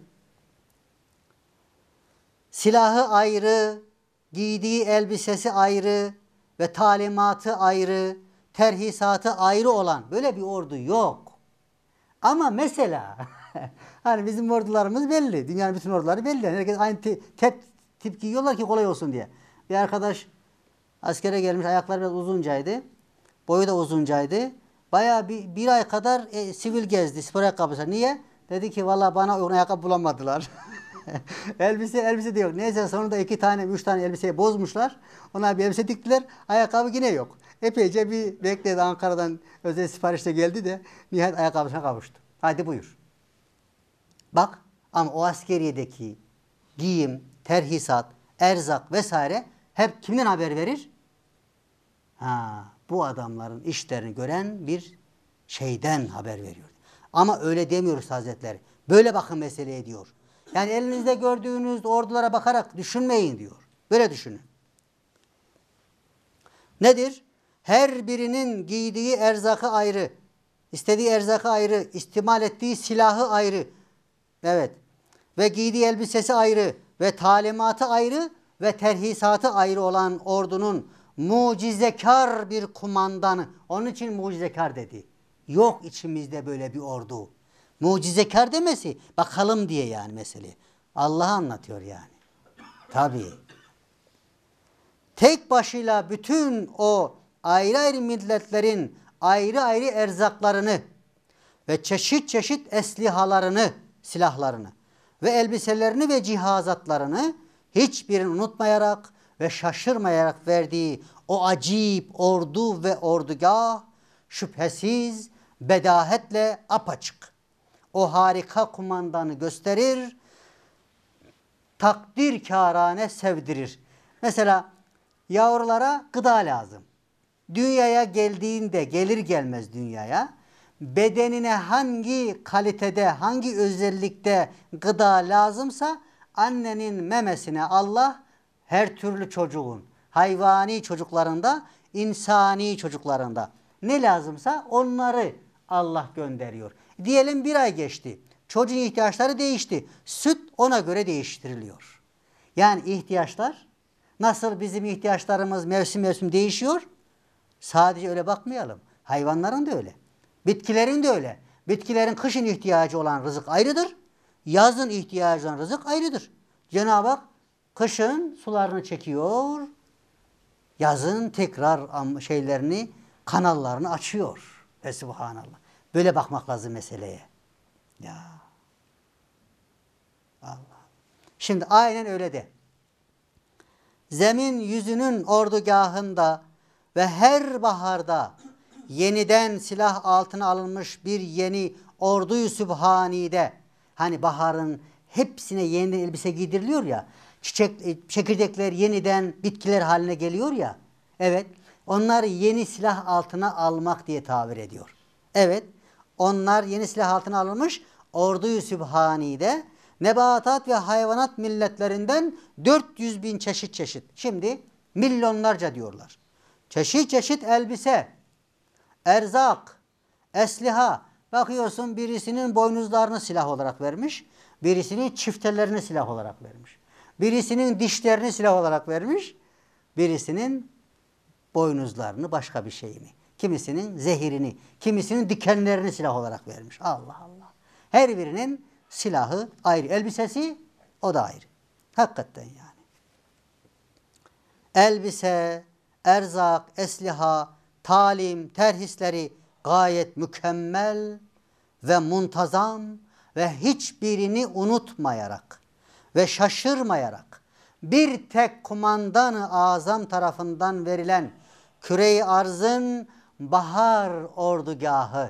S1: Silahı ayrı, giydiği elbisesi ayrı ve talimatı ayrı, terhisatı ayrı olan böyle bir ordu yok. Ama mesela hani bizim ordularımız belli. Dünyanın bütün orduları belli. Herkes aynı tip, tip giyiyorlar ki kolay olsun diye. Bir arkadaş askere gelmiş, ayakları biraz uzuncaydı. Boyu da uzuncaydı. Bayağı bir, bir ay kadar e, sivil gezdi, spor ayakkabısı. Niye? Dedi ki valla bana uygun ayakkabı bulamadılar. elbise elbise de yok. Neyse sonunda iki tane, üç tane elbiseyi bozmuşlar. Ona bir elbise diktiler. Ayakkabı yine yok. Epeyce bir bekledi, Ankara'dan özel siparişte geldi de nihayet ayakkabısına kavuştu. Hadi buyur. Bak, ama o askeriyedeki giyim, terhisat, erzak vesaire hep kimden haber verir? Ha, bu adamların işlerini gören bir şeyden haber veriyor. Ama öyle demiyoruz Hazretleri. Böyle bakın meseleye diyor. Yani elinizde gördüğünüz ordulara bakarak düşünmeyin diyor. Böyle düşünün. Nedir? Her birinin giydiği erzakı ayrı, istediği erzakı ayrı, istimal ettiği silahı ayrı. Evet. Ve giydiği elbisesi ayrı ve talimatı ayrı ve terhisatı ayrı olan ordunun mucizekar bir kumandanı. Onun için mucizekar dedi. Yok içimizde böyle bir ordu. Mucizekar demesi bakalım diye yani mesele. Allah anlatıyor yani. Tabii. Tek başıyla bütün o ayrı ayrı milletlerin ayrı ayrı erzaklarını ve çeşit çeşit eslihalarını, silahlarını ve elbiselerini ve cihazatlarını hiçbirini unutmayarak ve şaşırmayarak verdiği o acip ordu ve ordugah şüphesiz bedahetle apaçık. O harika kumandanı gösterir, takdirkârane sevdirir. Mesela yavrulara gıda lazım. Dünyaya geldiğinde, gelir gelmez dünyaya, bedenine hangi kalitede, hangi özellikte gıda lazımsa annenin memesine Allah her türlü çocuğun, hayvani çocuklarında, insani çocuklarında ne lazımsa onları Allah gönderiyor. Diyelim bir ay geçti. Çocuğun ihtiyaçları değişti. Süt ona göre değiştiriliyor. Yani ihtiyaçlar nasıl bizim ihtiyaçlarımız mevsim mevsim değişiyor? Sadece öyle bakmayalım. Hayvanların da öyle. Bitkilerin de öyle. Bitkilerin kışın ihtiyacı olan rızık ayrıdır. Yazın ihtiyacı olan rızık ayrıdır. Cenab-ı Hak kışın sularını çekiyor. Yazın tekrar şeylerini, kanallarını açıyor. Ve subhanallah. Böyle bakmak lazım meseleye. Ya. Allah. Şimdi aynen öyle de. Zemin yüzünün ordugahında ve her baharda yeniden silah altına alınmış bir yeni ordu-yu sübhanide, hani baharın hepsine yeniden elbise giydiriliyor ya, çiçek, çekirdekler yeniden bitkiler haline geliyor ya, evet, onları yeni silah altına almak diye tabir ediyor. Evet, onlar yeni silah altına alınmış ordu-yu sübhanide, nebatat ve hayvanat milletlerinden dört yüz bin çeşit çeşit. Şimdi milyonlarca diyorlar. Çeşit çeşit elbise, erzak, esliha. Bakıyorsun birisinin boynuzlarını silah olarak vermiş, birisinin çiftelerini silah olarak vermiş. Birisinin dişlerini silah olarak vermiş, birisinin boynuzlarını başka bir şeyini. Kimisinin zehirini, kimisinin dikenlerini silah olarak vermiş. Allah Allah. Her birinin silahı ayrı. Elbisesi o da ayrı. Hakikaten yani. Elbise, erzak, esliha, talim, terhisleri gayet mükemmel ve muntazam ve hiçbirini unutmayarak ve şaşırmayarak bir tek kumandan-ı azam tarafından verilen küre-i arzın bahar ordugahı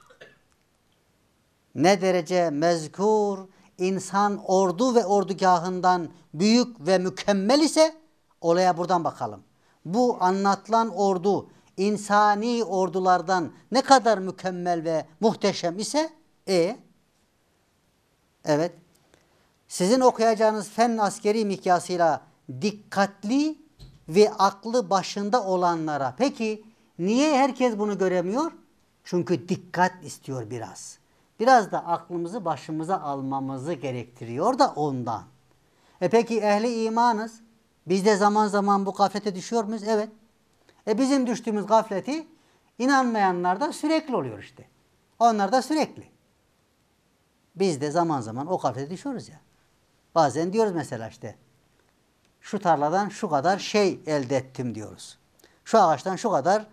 S1: ne derece mezkur, insan ordu ve ordugahından büyük ve mükemmel ise olaya buradan bakalım. Bu anlatılan ordu insani ordulardan ne kadar mükemmel ve muhteşem ise e evet sizin okuyacağınız fen askeri mikyasıyla dikkatli ve aklı başında olanlara, peki niye herkes bunu göremiyor? Çünkü dikkat istiyor biraz. Biraz da aklımızı başımıza almamızı gerektiriyor da ondan. E peki ehli imanız. Biz de zaman zaman bu gaflete düşüyor muyuz? Evet. E bizim düştüğümüz gafleti inanmayanlar da sürekli oluyor işte. Onlar da sürekli. Biz de zaman zaman o gaflete düşüyoruz ya. Bazen diyoruz mesela işte şu tarladan şu kadar şey elde ettim diyoruz. Şu ağaçtan şu kadar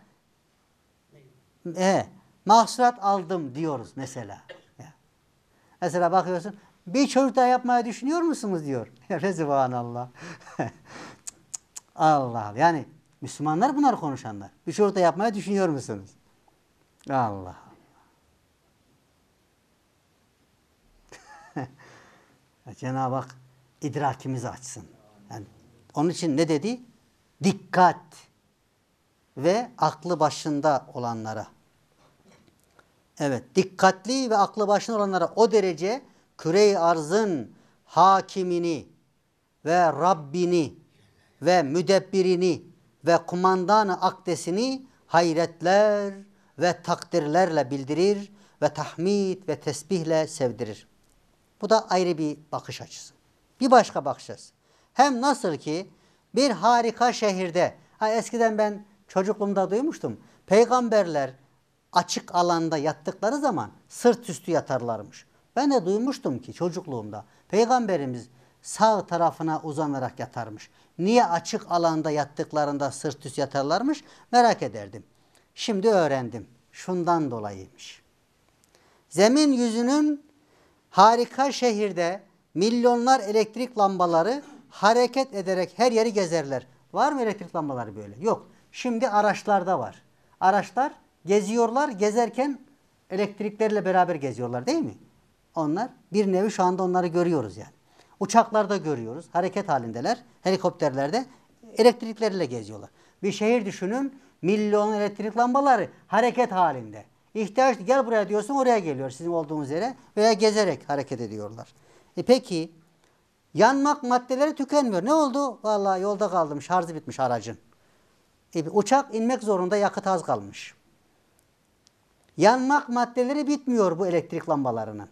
S1: e, mahsulat aldım diyoruz mesela. Mesela bakıyorsun bir çocuk daha yapmayı düşünüyor musunuz diyor. Subhanallah. Allah. Yani Müslümanlar bunları konuşanlar. Bir çocuk da yapmayı düşünüyor musunuz? Allah. Cenab-ı Hak idrakimizi açsın. Yani onun için ne dedi? Dikkat ve aklı başında olanlara. Evet, dikkatli ve aklı başında olanlara o derece küre-i arzın hakimini ve Rabbini ve müdebbirini ve kumandan-ı akdesini hayretler ve takdirlerle bildirir ve tahmid ve tesbihle sevdirir. Bu da ayrı bir bakış açısı. Bir başka bakış açısı. Hem nasıl ki bir harika şehirde, ha eskiden ben çocukluğumda duymuştum, peygamberler açık alanda yattıkları zaman sırt üstü yatarlarmış. Ben de duymuştum ki çocukluğumda peygamberimiz sağ tarafına uzanarak yatarmış. Niye açık alanda yattıklarında sırt üstü yatarlarmış merak ederdim. Şimdi öğrendim. Şundan dolayıymış. Zemin yüzünün harika şehirde milyonlar elektrik lambaları hareket ederek her yeri gezerler. Var mı elektrik lambaları böyle? Yok. Şimdi araçlarda var. Araçlar geziyorlar. Gezerken elektriklerle beraber geziyorlar değil mi? Onlar bir nevi şu anda onları görüyoruz yani. Uçaklarda görüyoruz. Hareket halindeler. Helikopterlerde elektriklerle geziyorlar. Bir şehir düşünün. Milyon elektrik lambaları hareket halinde. İhtiyaç gel buraya diyorsun oraya geliyor sizin olduğunuz yere veya gezerek hareket ediyorlar. E peki yanmak maddeleri tükenmiyor. Ne oldu? Vallahi yolda kaldım. Şarjı bitmiş aracın. E, uçak inmek zorunda yakıt az kalmış. Yanmak maddeleri bitmiyor bu elektrik lambalarının.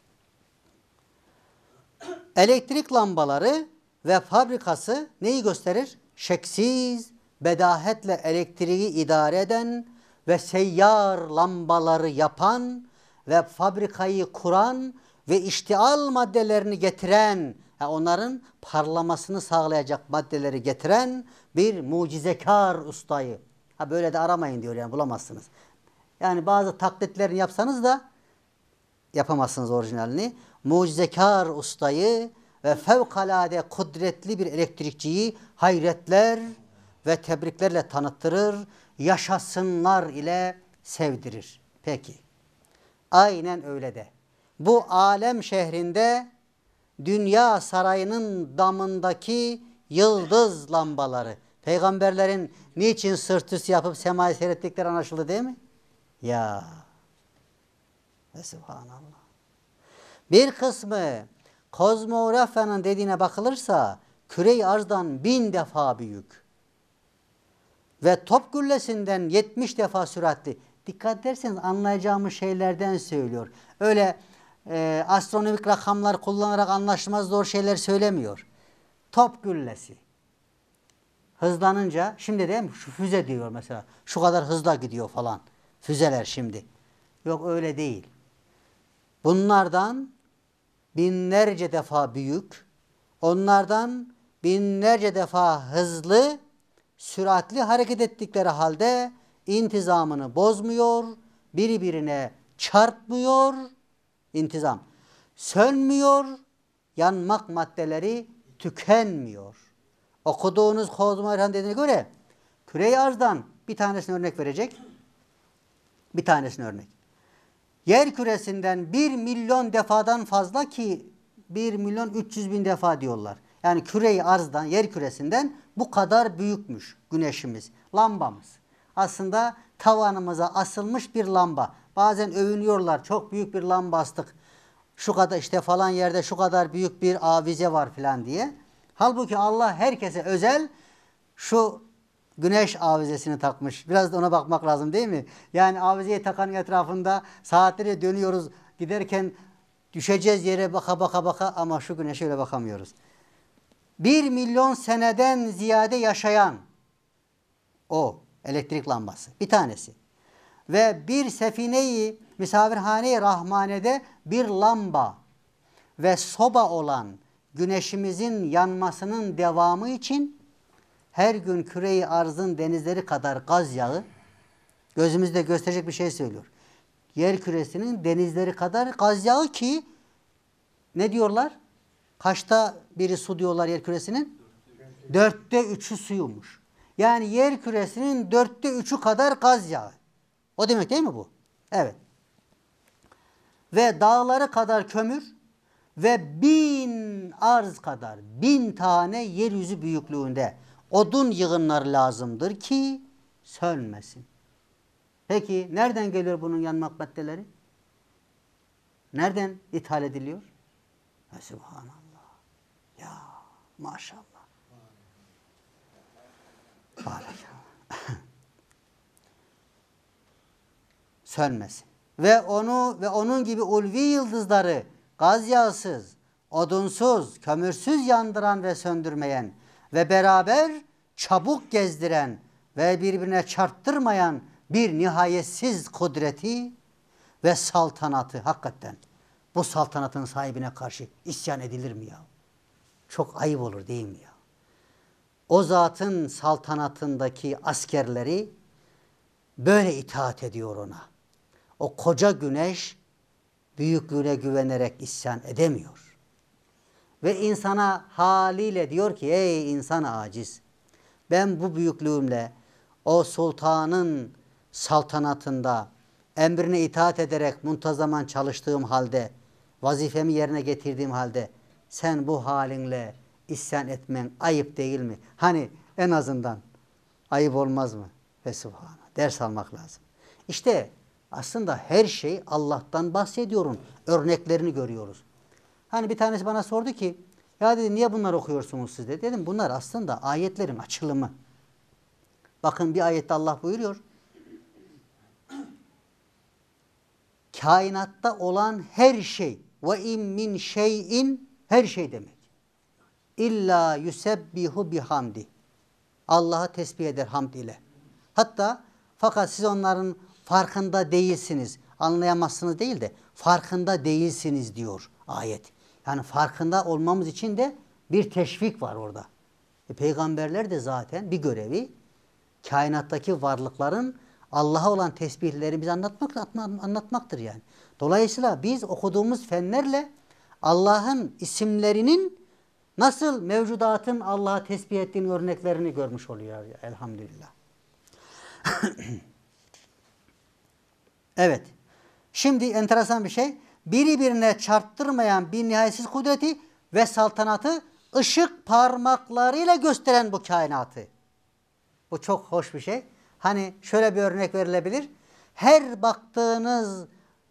S1: Elektrik lambaları ve fabrikası neyi gösterir? Şeksiz, bedahetle elektriği idare eden ve seyyar lambaları yapan ve fabrikayı kuran ve iştial maddelerini getiren, yani onların parlamasını sağlayacak maddeleri getiren bir mucizekar ustayı. Ha böyle de aramayın diyor yani bulamazsınız. Yani bazı taklitlerini yapsanız da yapamazsınız orijinalini. Mucizekar ustayı ve fevkalade kudretli bir elektrikçiyi hayretler ve tebriklerle tanıttırır, yaşasınlar ile sevdirir. Peki, aynen öyle de. Bu alem şehrinde dünya sarayının damındaki yıldız lambaları, peygamberlerin niçin sırt üstü yapıp semayı seyrettikleri anlaşıldı değil mi? Ya, ve subhanallah. Bir kısmı kozmografyanın dediğine bakılırsa küre-i arzdan bin defa büyük. Ve top güllesinden yetmiş defa süratli. Dikkat ederseniz anlayacağımız şeylerden söylüyor. Öyle e, astronomik rakamlar kullanarak anlaşılmaz zor şeyler söylemiyor. Top güllesi. Hızlanınca, şimdi değil mi? Şu füze diyor mesela. Şu kadar hızla gidiyor falan. Füzeler şimdi. Yok öyle değil. Bunlardan binlerce defa büyük, onlardan binlerce defa hızlı, süratli hareket ettikleri halde intizamını bozmuyor, birbirine çarpmıyor, intizam sönmüyor, yanmak maddeleri tükenmiyor. Okuduğunuz kozmografyanın dediğine göre küre-i arzdan bir tanesini örnek verecek, bir tanesini örnek. Yer küresinden bir milyon defadan fazla ki bir milyon üç yüz bin defa diyorlar. Yani küre-i arzdan, yer küresinden bu kadar büyükmüş güneşimiz, lambamız. Aslında tavanımıza asılmış bir lamba. Bazen övünüyorlar, çok büyük bir lamba astık. Şu kadar işte falan yerde şu kadar büyük bir avize var falan diye. Halbuki Allah herkese özel şu güneş avizesini takmış. Biraz da ona bakmak lazım değil mi? Yani avizeyi takanın etrafında saatleri dönüyoruz. Giderken düşeceğiz yere baka baka baka ama şu güneşe öyle bakamıyoruz. Bir milyon seneden ziyade yaşayan o elektrik lambası. Bir tanesi. Ve bir sefineyi misafirhane-i rahmanede bir lamba ve soba olan güneşimizin yanmasının devamı için her gün küre-i arzın denizleri kadar gaz yağı, gözümüzde gösterecek bir şey söylüyor. Yer küresinin denizleri kadar gaz yağı ki ne diyorlar? Kaçta biri su diyorlar yer küresinin? Dörtte üçü suyumuş. Yani yer küresinin dörtte üçü kadar gaz yağı. O demek değil mi bu? Evet. Ve dağları kadar kömür ve bin arz kadar, bin tane yeryüzü büyüklüğünde odun yığınları lazımdır ki sönmesin. Peki nereden geliyor bunun yanmak maddeleri? Nereden ithal ediliyor? Ya Subhanallah. Ya maşallah. Barakallah. sönmesin. Ve onu ve onun gibi ulvi yıldızları gaz yağsız, odunsuz, kömürsüz yandıran ve söndürmeyen ve beraber çabuk gezdiren ve birbirine çarptırmayan bir nihayetsiz kudreti ve saltanatı, hakikaten bu saltanatın sahibine karşı isyan edilir mi ya? Çok ayıp olur değil mi ya? O zatın saltanatındaki askerleri böyle itaat ediyor ona. O koca güneş büyüklüğüne güvenerek isyan edemiyor. Ve insana haliyle diyor ki ey insan aciz, ben bu büyüklüğümle o sultanın saltanatında emrine itaat ederek muntazaman çalıştığım halde, vazifemi yerine getirdiğim halde sen bu halinle isyan etmen ayıp değil mi? Hani en azından ayıp olmaz mı? Ve subhanallah, ders almak lazım. İşte aslında her şey Allah'tan bahsediyorum. Örneklerini görüyoruz. Hani bir tanesi bana sordu ki ya dedi niye bunları okuyorsunuz siz de? Dedim bunlar aslında ayetlerin açılımı. Bakın bir ayette Allah buyuruyor. Kainatta olan her şey ve in min şeyin, her şey demek. İlla yusebbihu bihamdi. Allah'a tesbih eder hamd ile. Hatta fakat siz onların farkında değilsiniz. Anlayamazsınız değil de farkında değilsiniz diyor ayet. Yani farkında olmamız için de bir teşvik var orada. E, peygamberler de zaten bir görevi kainattaki varlıkların Allah'a olan tesbihleri bize anlatmak, anlatmaktır yani. Dolayısıyla biz okuduğumuz fenlerle Allah'ın isimlerinin nasıl mevcudatın Allah'a tesbih ettiğinin örneklerini görmüş oluyor ya, elhamdülillah. Evet. Şimdi enteresan bir şey. Birbirine çarptırmayan bir nihayetsiz kudreti ve saltanatı ışık parmaklarıyla gösteren bu kainatı. Bu çok hoş bir şey. Hani şöyle bir örnek verilebilir. Her baktığınız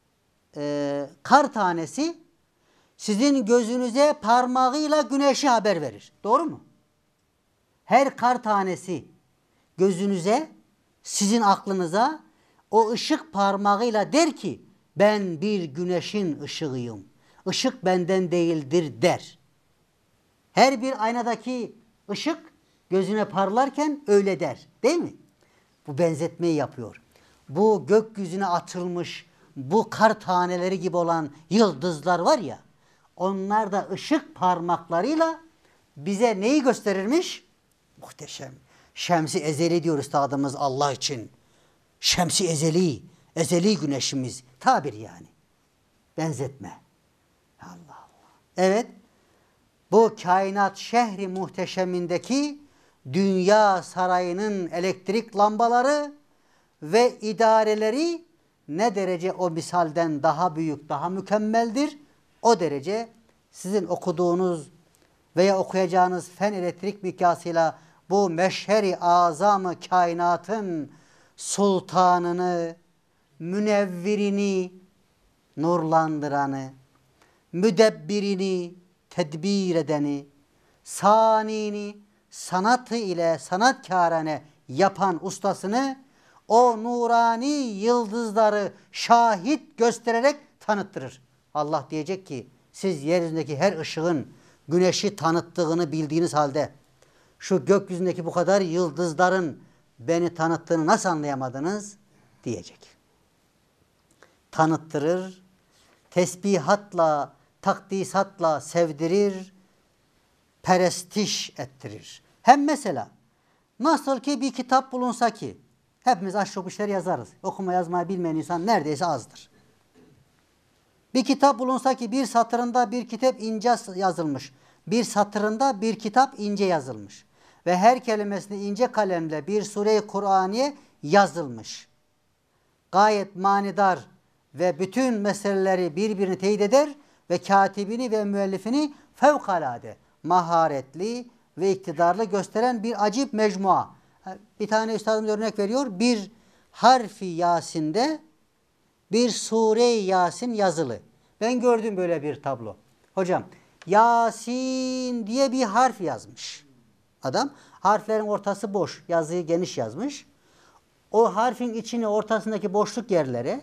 S1: e, kar tanesi sizin gözünüze parmağıyla güneşi haber verir. Doğru mu? Her kar tanesi gözünüze, sizin aklınıza o ışık parmağıyla der ki ben bir güneşin ışığıyım. Işık benden değildir der. Her bir aynadaki ışık gözüne parlarken öyle der. Değil mi? Bu benzetmeyi yapıyor. Bu gökyüzüne atılmış bu kar taneleri gibi olan yıldızlar var ya, onlar da ışık parmaklarıyla bize neyi gösterirmiş? Muhteşem. Şems-i ezeli diyor üstadımız Allah için. Şems-i ezeli, ezeli güneşimiz. Tabir yani. Benzetme. Allah Allah. Evet. Bu kainat şehri muhteşemindeki dünya sarayının elektrik lambaları ve idareleri ne derece o misalden daha büyük, daha mükemmeldir. O derece sizin okuduğunuz veya okuyacağınız fen elektrik mikasıyla bu meşheri azamı kainatın sultanını, münevvirini, nurlandıranı, müdebbirini, tedbir edeni, sanini, sanatı ile sanatkârane yapan ustasını o nurani yıldızları şahit göstererek tanıttırır. Allah diyecek ki siz yeryüzündeki her ışığın güneşi tanıttığını bildiğiniz halde şu gökyüzündeki bu kadar yıldızların beni tanıttığını nasıl anlayamadınız diyecek. Tanıttırır, tesbihatla, takdisatla sevdirir, perestiş ettirir. Hem mesela nasıl ki bir kitap bulunsa ki hepimiz aşağı işler yazarız. Okuma yazmayı bilmeyen insan neredeyse azdır. Bir kitap bulunsa ki bir satırında bir kitap ince yazılmış. Bir satırında bir kitap ince yazılmış. Ve her kelimesini ince kalemle bir sure-i Kur'aniye yazılmış. Gayet manidar ve bütün meseleleri birbirini teyit eder ve katibini ve müellifini fevkalade maharetli ve iktidarlı gösteren bir acip mecmua. Bir tane üstadımız örnek veriyor. Bir harfi Yasin'de bir sure-i Yasin yazılı. Ben gördüm böyle bir tablo. Hocam Yasin diye bir harf yazmış. Adam harflerin ortası boş. Yazıyı geniş yazmış. o harfin içine ortasındaki boşluk yerlere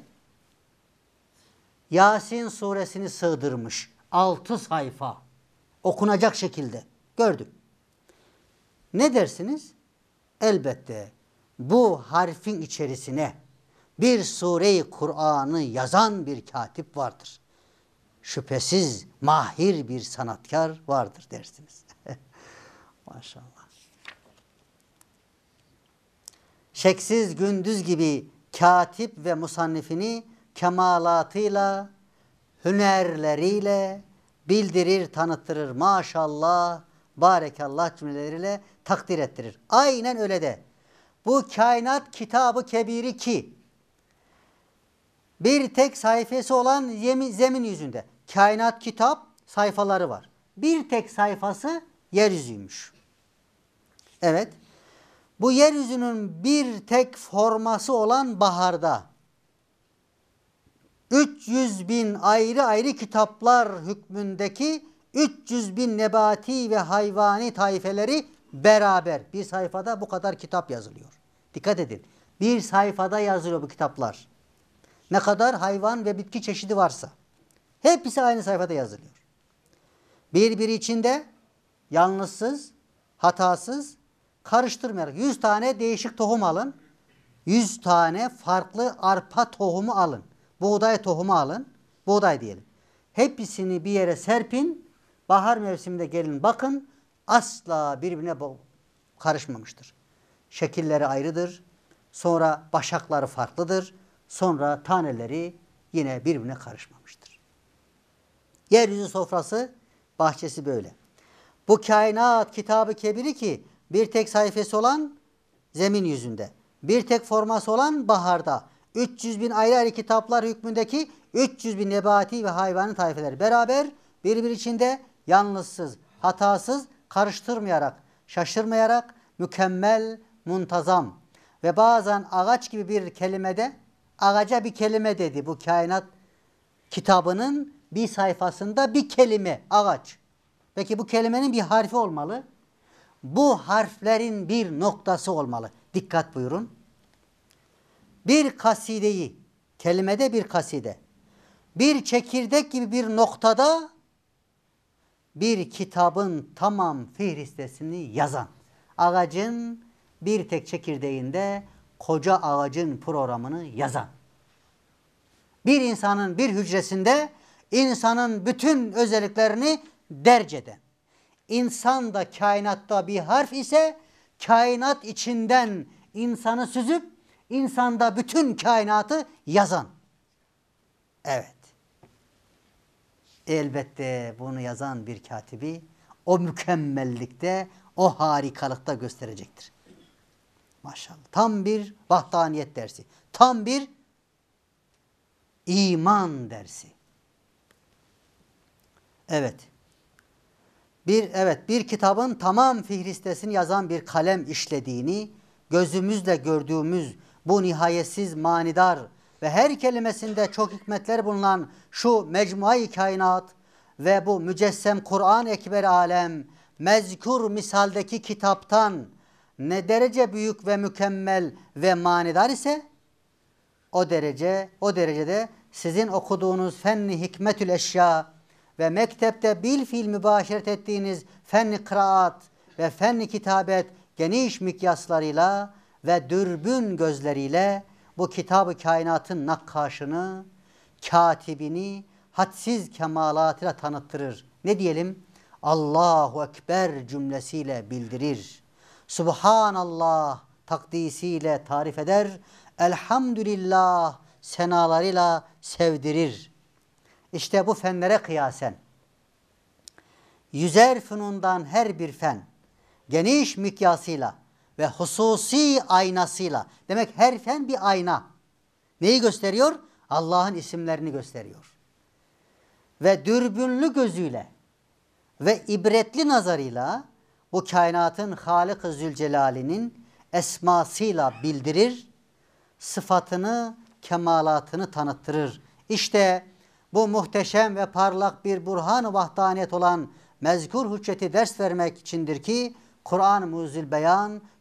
S1: Yasin suresini sığdırmış. Altı sayfa. Okunacak şekilde. Gördüm. Ne dersiniz? Elbette bu harfin içerisine bir sure-i Kur'an'ı yazan bir katip vardır. Şüphesiz mahir bir sanatkar vardır dersiniz. Maşallah. Şeksiz gündüz gibi katip ve musannifini kemalatıyla, hünerleriyle bildirir, tanıttırır. Maşallah, barekallah cümleleriyle takdir ettirir. Aynen öyle de. Bu kainat kitabı kebiri ki bir tek sayfası olan zemin, zemin yüzünde. Kainat kitap sayfaları var. Bir tek sayfası yeryüzüymüş. Evet. Bu yeryüzünün bir tek forması olan baharda üç yüz bin ayrı ayrı kitaplar hükmündeki üç yüz bin nebati ve hayvani taifeleri beraber bir sayfada bu kadar kitap yazılıyor. Dikkat edin. Bir sayfada yazılıyor bu kitaplar. Ne kadar hayvan ve bitki çeşidi varsa. Hepsi aynı sayfada yazılıyor. Birbiri içinde yanlışsız, hatasız, karıştırmayarak yüz tane değişik tohum alın. yüz tane farklı arpa tohumu alın. Buğday tohumu alın. Buğday diyelim. Hepsini bir yere serpin. Bahar mevsiminde gelin bakın. Asla birbirine karışmamıştır. Şekilleri ayrıdır. Sonra başakları farklıdır. Sonra taneleri yine birbirine karışmamıştır. Yeryüzü sofrası, bahçesi böyle. Bu kainat kitabı kebiri ki bir tek sayfası olan zemin yüzünde. Bir tek forması olan baharda. üç yüz bin ayrı ayrı kitaplar hükmündeki üç yüz bin nebati ve hayvani tayfeleri beraber birbiri içinde yanlışsız, hatasız, karıştırmayarak, şaşırmayarak mükemmel, muntazam ve bazen ağaç gibi bir kelimede ağaca bir kelime dedi bu kainat kitabının bir sayfasında bir kelime ağaç. Peki bu kelimenin bir harfi olmalı. Bu harflerin bir noktası olmalı. Dikkat buyurun. Bir kasideyi, kelimede bir kaside, bir çekirdek gibi bir noktada bir kitabın tamam fihristesini yazan, ağacın bir tek çekirdeğinde koca ağacın programını yazan, bir insanın bir hücresinde insanın bütün özelliklerini derc eden, İnsan da kainatta bir harf ise kainat içinden insanı süzüp insanda bütün kainatı yazan. Evet. Elbette bunu yazan bir katibi o mükemmellikte, o harikalıkta gösterecektir. Maşallah. Tam bir vahdaniyet dersi. Tam bir iman dersi. Evet. Bir evet bir kitabın tamam fihristesini yazan bir kalem işlediğini gözümüzle gördüğümüz bu nihayetsiz manidar ve her kelimesinde çok hikmetler bulunan şu mecmua-i kainat ve bu mücessem Kur'an-ı Ekber alem mezkur misaldeki kitaptan ne derece büyük ve mükemmel ve manidar ise o derece o derecede sizin okuduğunuz fenni hikmetül eşya ve mektepte bil fiil mübaşeret ettiğiniz fenni kıraat ve fenni kitabet geniş mikyaslarıyla ve dürbün gözleriyle bu kitab-ı kainatın nakkaşını, katibini hadsiz kemalatıyla tanıttırır. Ne diyelim? Allahu Ekber cümlesiyle bildirir. Subhanallah takdisiyle tarif eder. Elhamdülillah senalarıyla sevdirir. İşte bu fenlere kıyasen yüzer fünundan her bir fen geniş mikyasıyla ve hususi aynasıyla, demek her fen bir ayna. Neyi gösteriyor? Allah'ın isimlerini gösteriyor. Ve dürbünlü gözüyle ve ibretli nazarıyla bu kainatın Halik-ı Zülcelal'inin esmasıyla bildirir, sıfatını, kemalatını tanıttırır. İşte bu muhteşem ve parlak bir burhan-ı vahdaniyet olan mezkur hücceti ders vermek içindir ki Kur'an-ı Mu'zil Beyan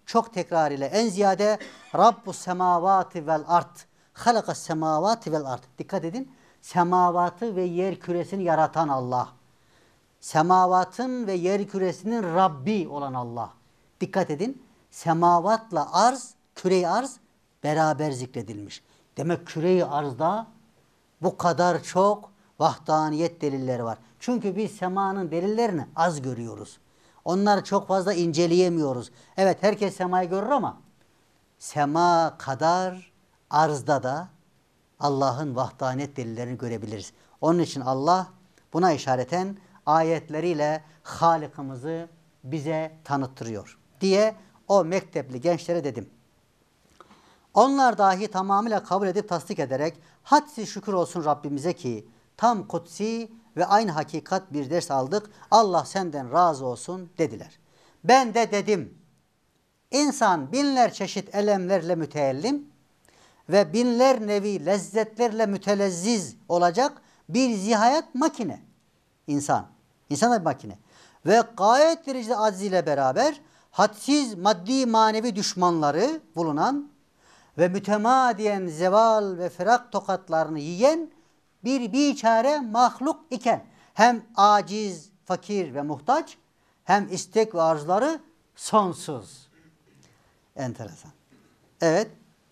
S1: çok tekrar ile en ziyade Rabbus semavati vel ard. Halakas semavati vel ard. Dikkat edin. Semavatı ve yer küresini yaratan Allah. Semavatın ve yer küresinin Rabbi olan Allah. Dikkat edin. Semavatla arz, küre-i arz beraber zikredilmiş. Demek küre-i arzda bu kadar çok vahdaniyet delilleri var. Çünkü biz semanın delillerini az görüyoruz. Onları çok fazla inceleyemiyoruz. Evet, herkes semayı görür ama sema kadar arzda da Allah'ın vahdaniyet delillerini görebiliriz. Onun için Allah buna işareten ayetleriyle Halık'ımızı bize tanıttırıyor diye o mektepli gençlere dedim. Onlar dahi tamamıyla kabul edip tasdik ederek hadsiz şükür olsun Rabbimize ki tam kutsi ve aynı hakikat bir ders aldık. Allah senden razı olsun dediler. Ben de dedim, insan binler çeşit elemlerle müteellim ve binler nevi lezzetlerle mütelezziz olacak bir zihayat makine. İnsan. İnsan da bir makine. Ve gayet derecede aciziyle beraber hadsiz maddi manevi düşmanları bulunan ve mütemadiyen zeval ve firak tokatlarını yiyen bir biçare mahluk iken hem aciz, fakir ve muhtaç hem istek ve arzuları sonsuz. Enteresan. Evet.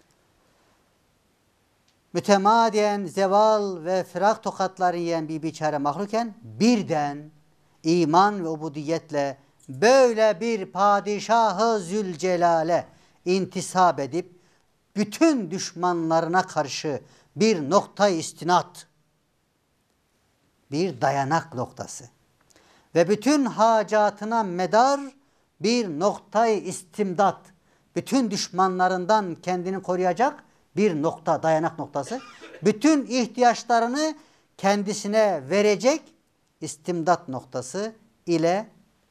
S1: Mütemadiyen zeval ve firak tokatlarını yiyen bir biçare mahlukken birden iman ve ubudiyetle böyle bir padişahı zülcelale intisap edip bütün düşmanlarına karşı bir noktayı istinat, bir dayanak noktası ve bütün hacatına medar bir noktayı istimdat, bütün düşmanlarından kendini koruyacak bir nokta, dayanak noktası, bütün ihtiyaçlarını kendisine verecek istimdat noktası ile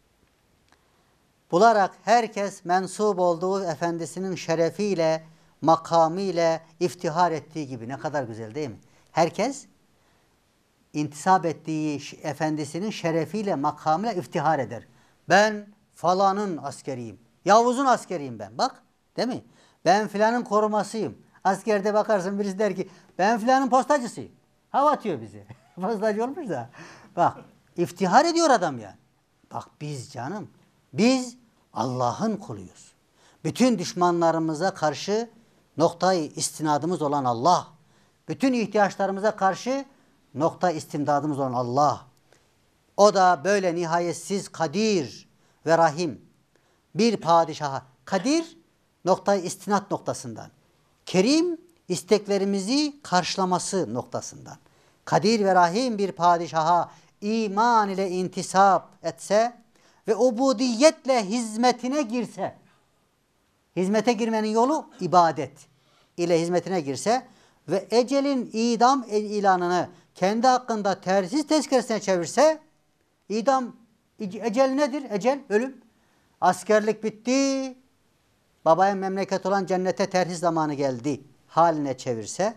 S1: bularak herkes mensup olduğu efendisinin şerefiyle, makamıyla iftihar ettiği gibi. Ne kadar güzel değil mi? Herkes intisap ettiği efendisinin şerefiyle, makamıyla iftihar eder. Ben falanın askeriyim. Yavuz'un askeriyim ben. Bak, değil mi? Ben filanın korumasıyım. Askerde bakarsın birisi der ki ben filanın postacısıyım. Hava atıyor bizi. Postacı olmuş da. Bak, iftihar ediyor adam yani. Bak biz canım, biz Allah'ın kuluyuz. Bütün düşmanlarımıza karşı noktayı istinadımız olan Allah. Bütün ihtiyaçlarımıza karşı nokta istimdadımız olan Allah. O da böyle nihayetsiz kadir ve rahim bir padişaha. Kadir noktayı istinat noktasından. Kerim isteklerimizi karşılaması noktasından. Kadir ve rahim bir padişaha iman ile intisap etse ve ubudiyetle hizmetine girse, hizmete girmenin yolu ibadet ile hizmetine girse ve ecelin idam ilanını kendi hakkında tersiz tezkeresine çevirse, idam, ecel nedir? Ecel, ölüm. Askerlik bitti, babaya memleket olan cennete terhis zamanı geldi haline çevirse,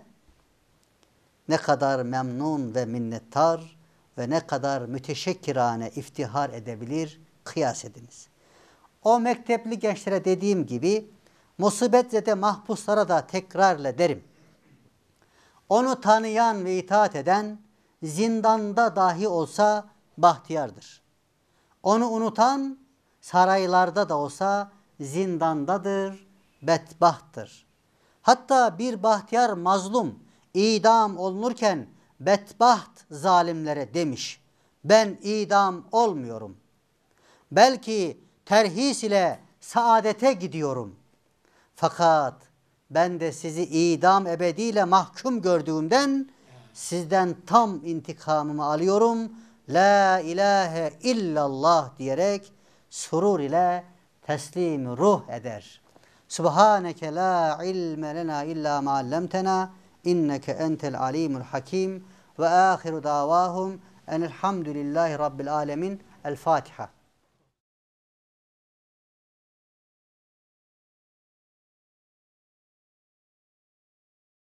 S1: ne kadar memnun ve minnettar ve ne kadar müteşekkirane iftihar edebilir, kıyas ediniz. O mektepli gençlere dediğim gibi, musibetzede mahpuslara da tekrarla derim. Onu tanıyan ve itaat eden, zindanda dahi olsa bahtiyardır. Onu unutan, saraylarda da olsa zindandadır, bedbahttır. Hatta bir bahtiyar mazlum idam olunurken bedbaht zalimlere demiş, ben idam olmuyorum. Belki terhis ile saadete gidiyorum. Fakat ben de sizi idam ebediyle mahkum gördüğümden sizden tam intikamımı alıyorum. La ilahe illallah diyerek surur ile teslim ruh eder. Subhaneke la ilme lena illa ma allamtena inneke entel alimul hakim ve ahiru davahum enelhamdülillahi rabbil alemin. El Fatiha.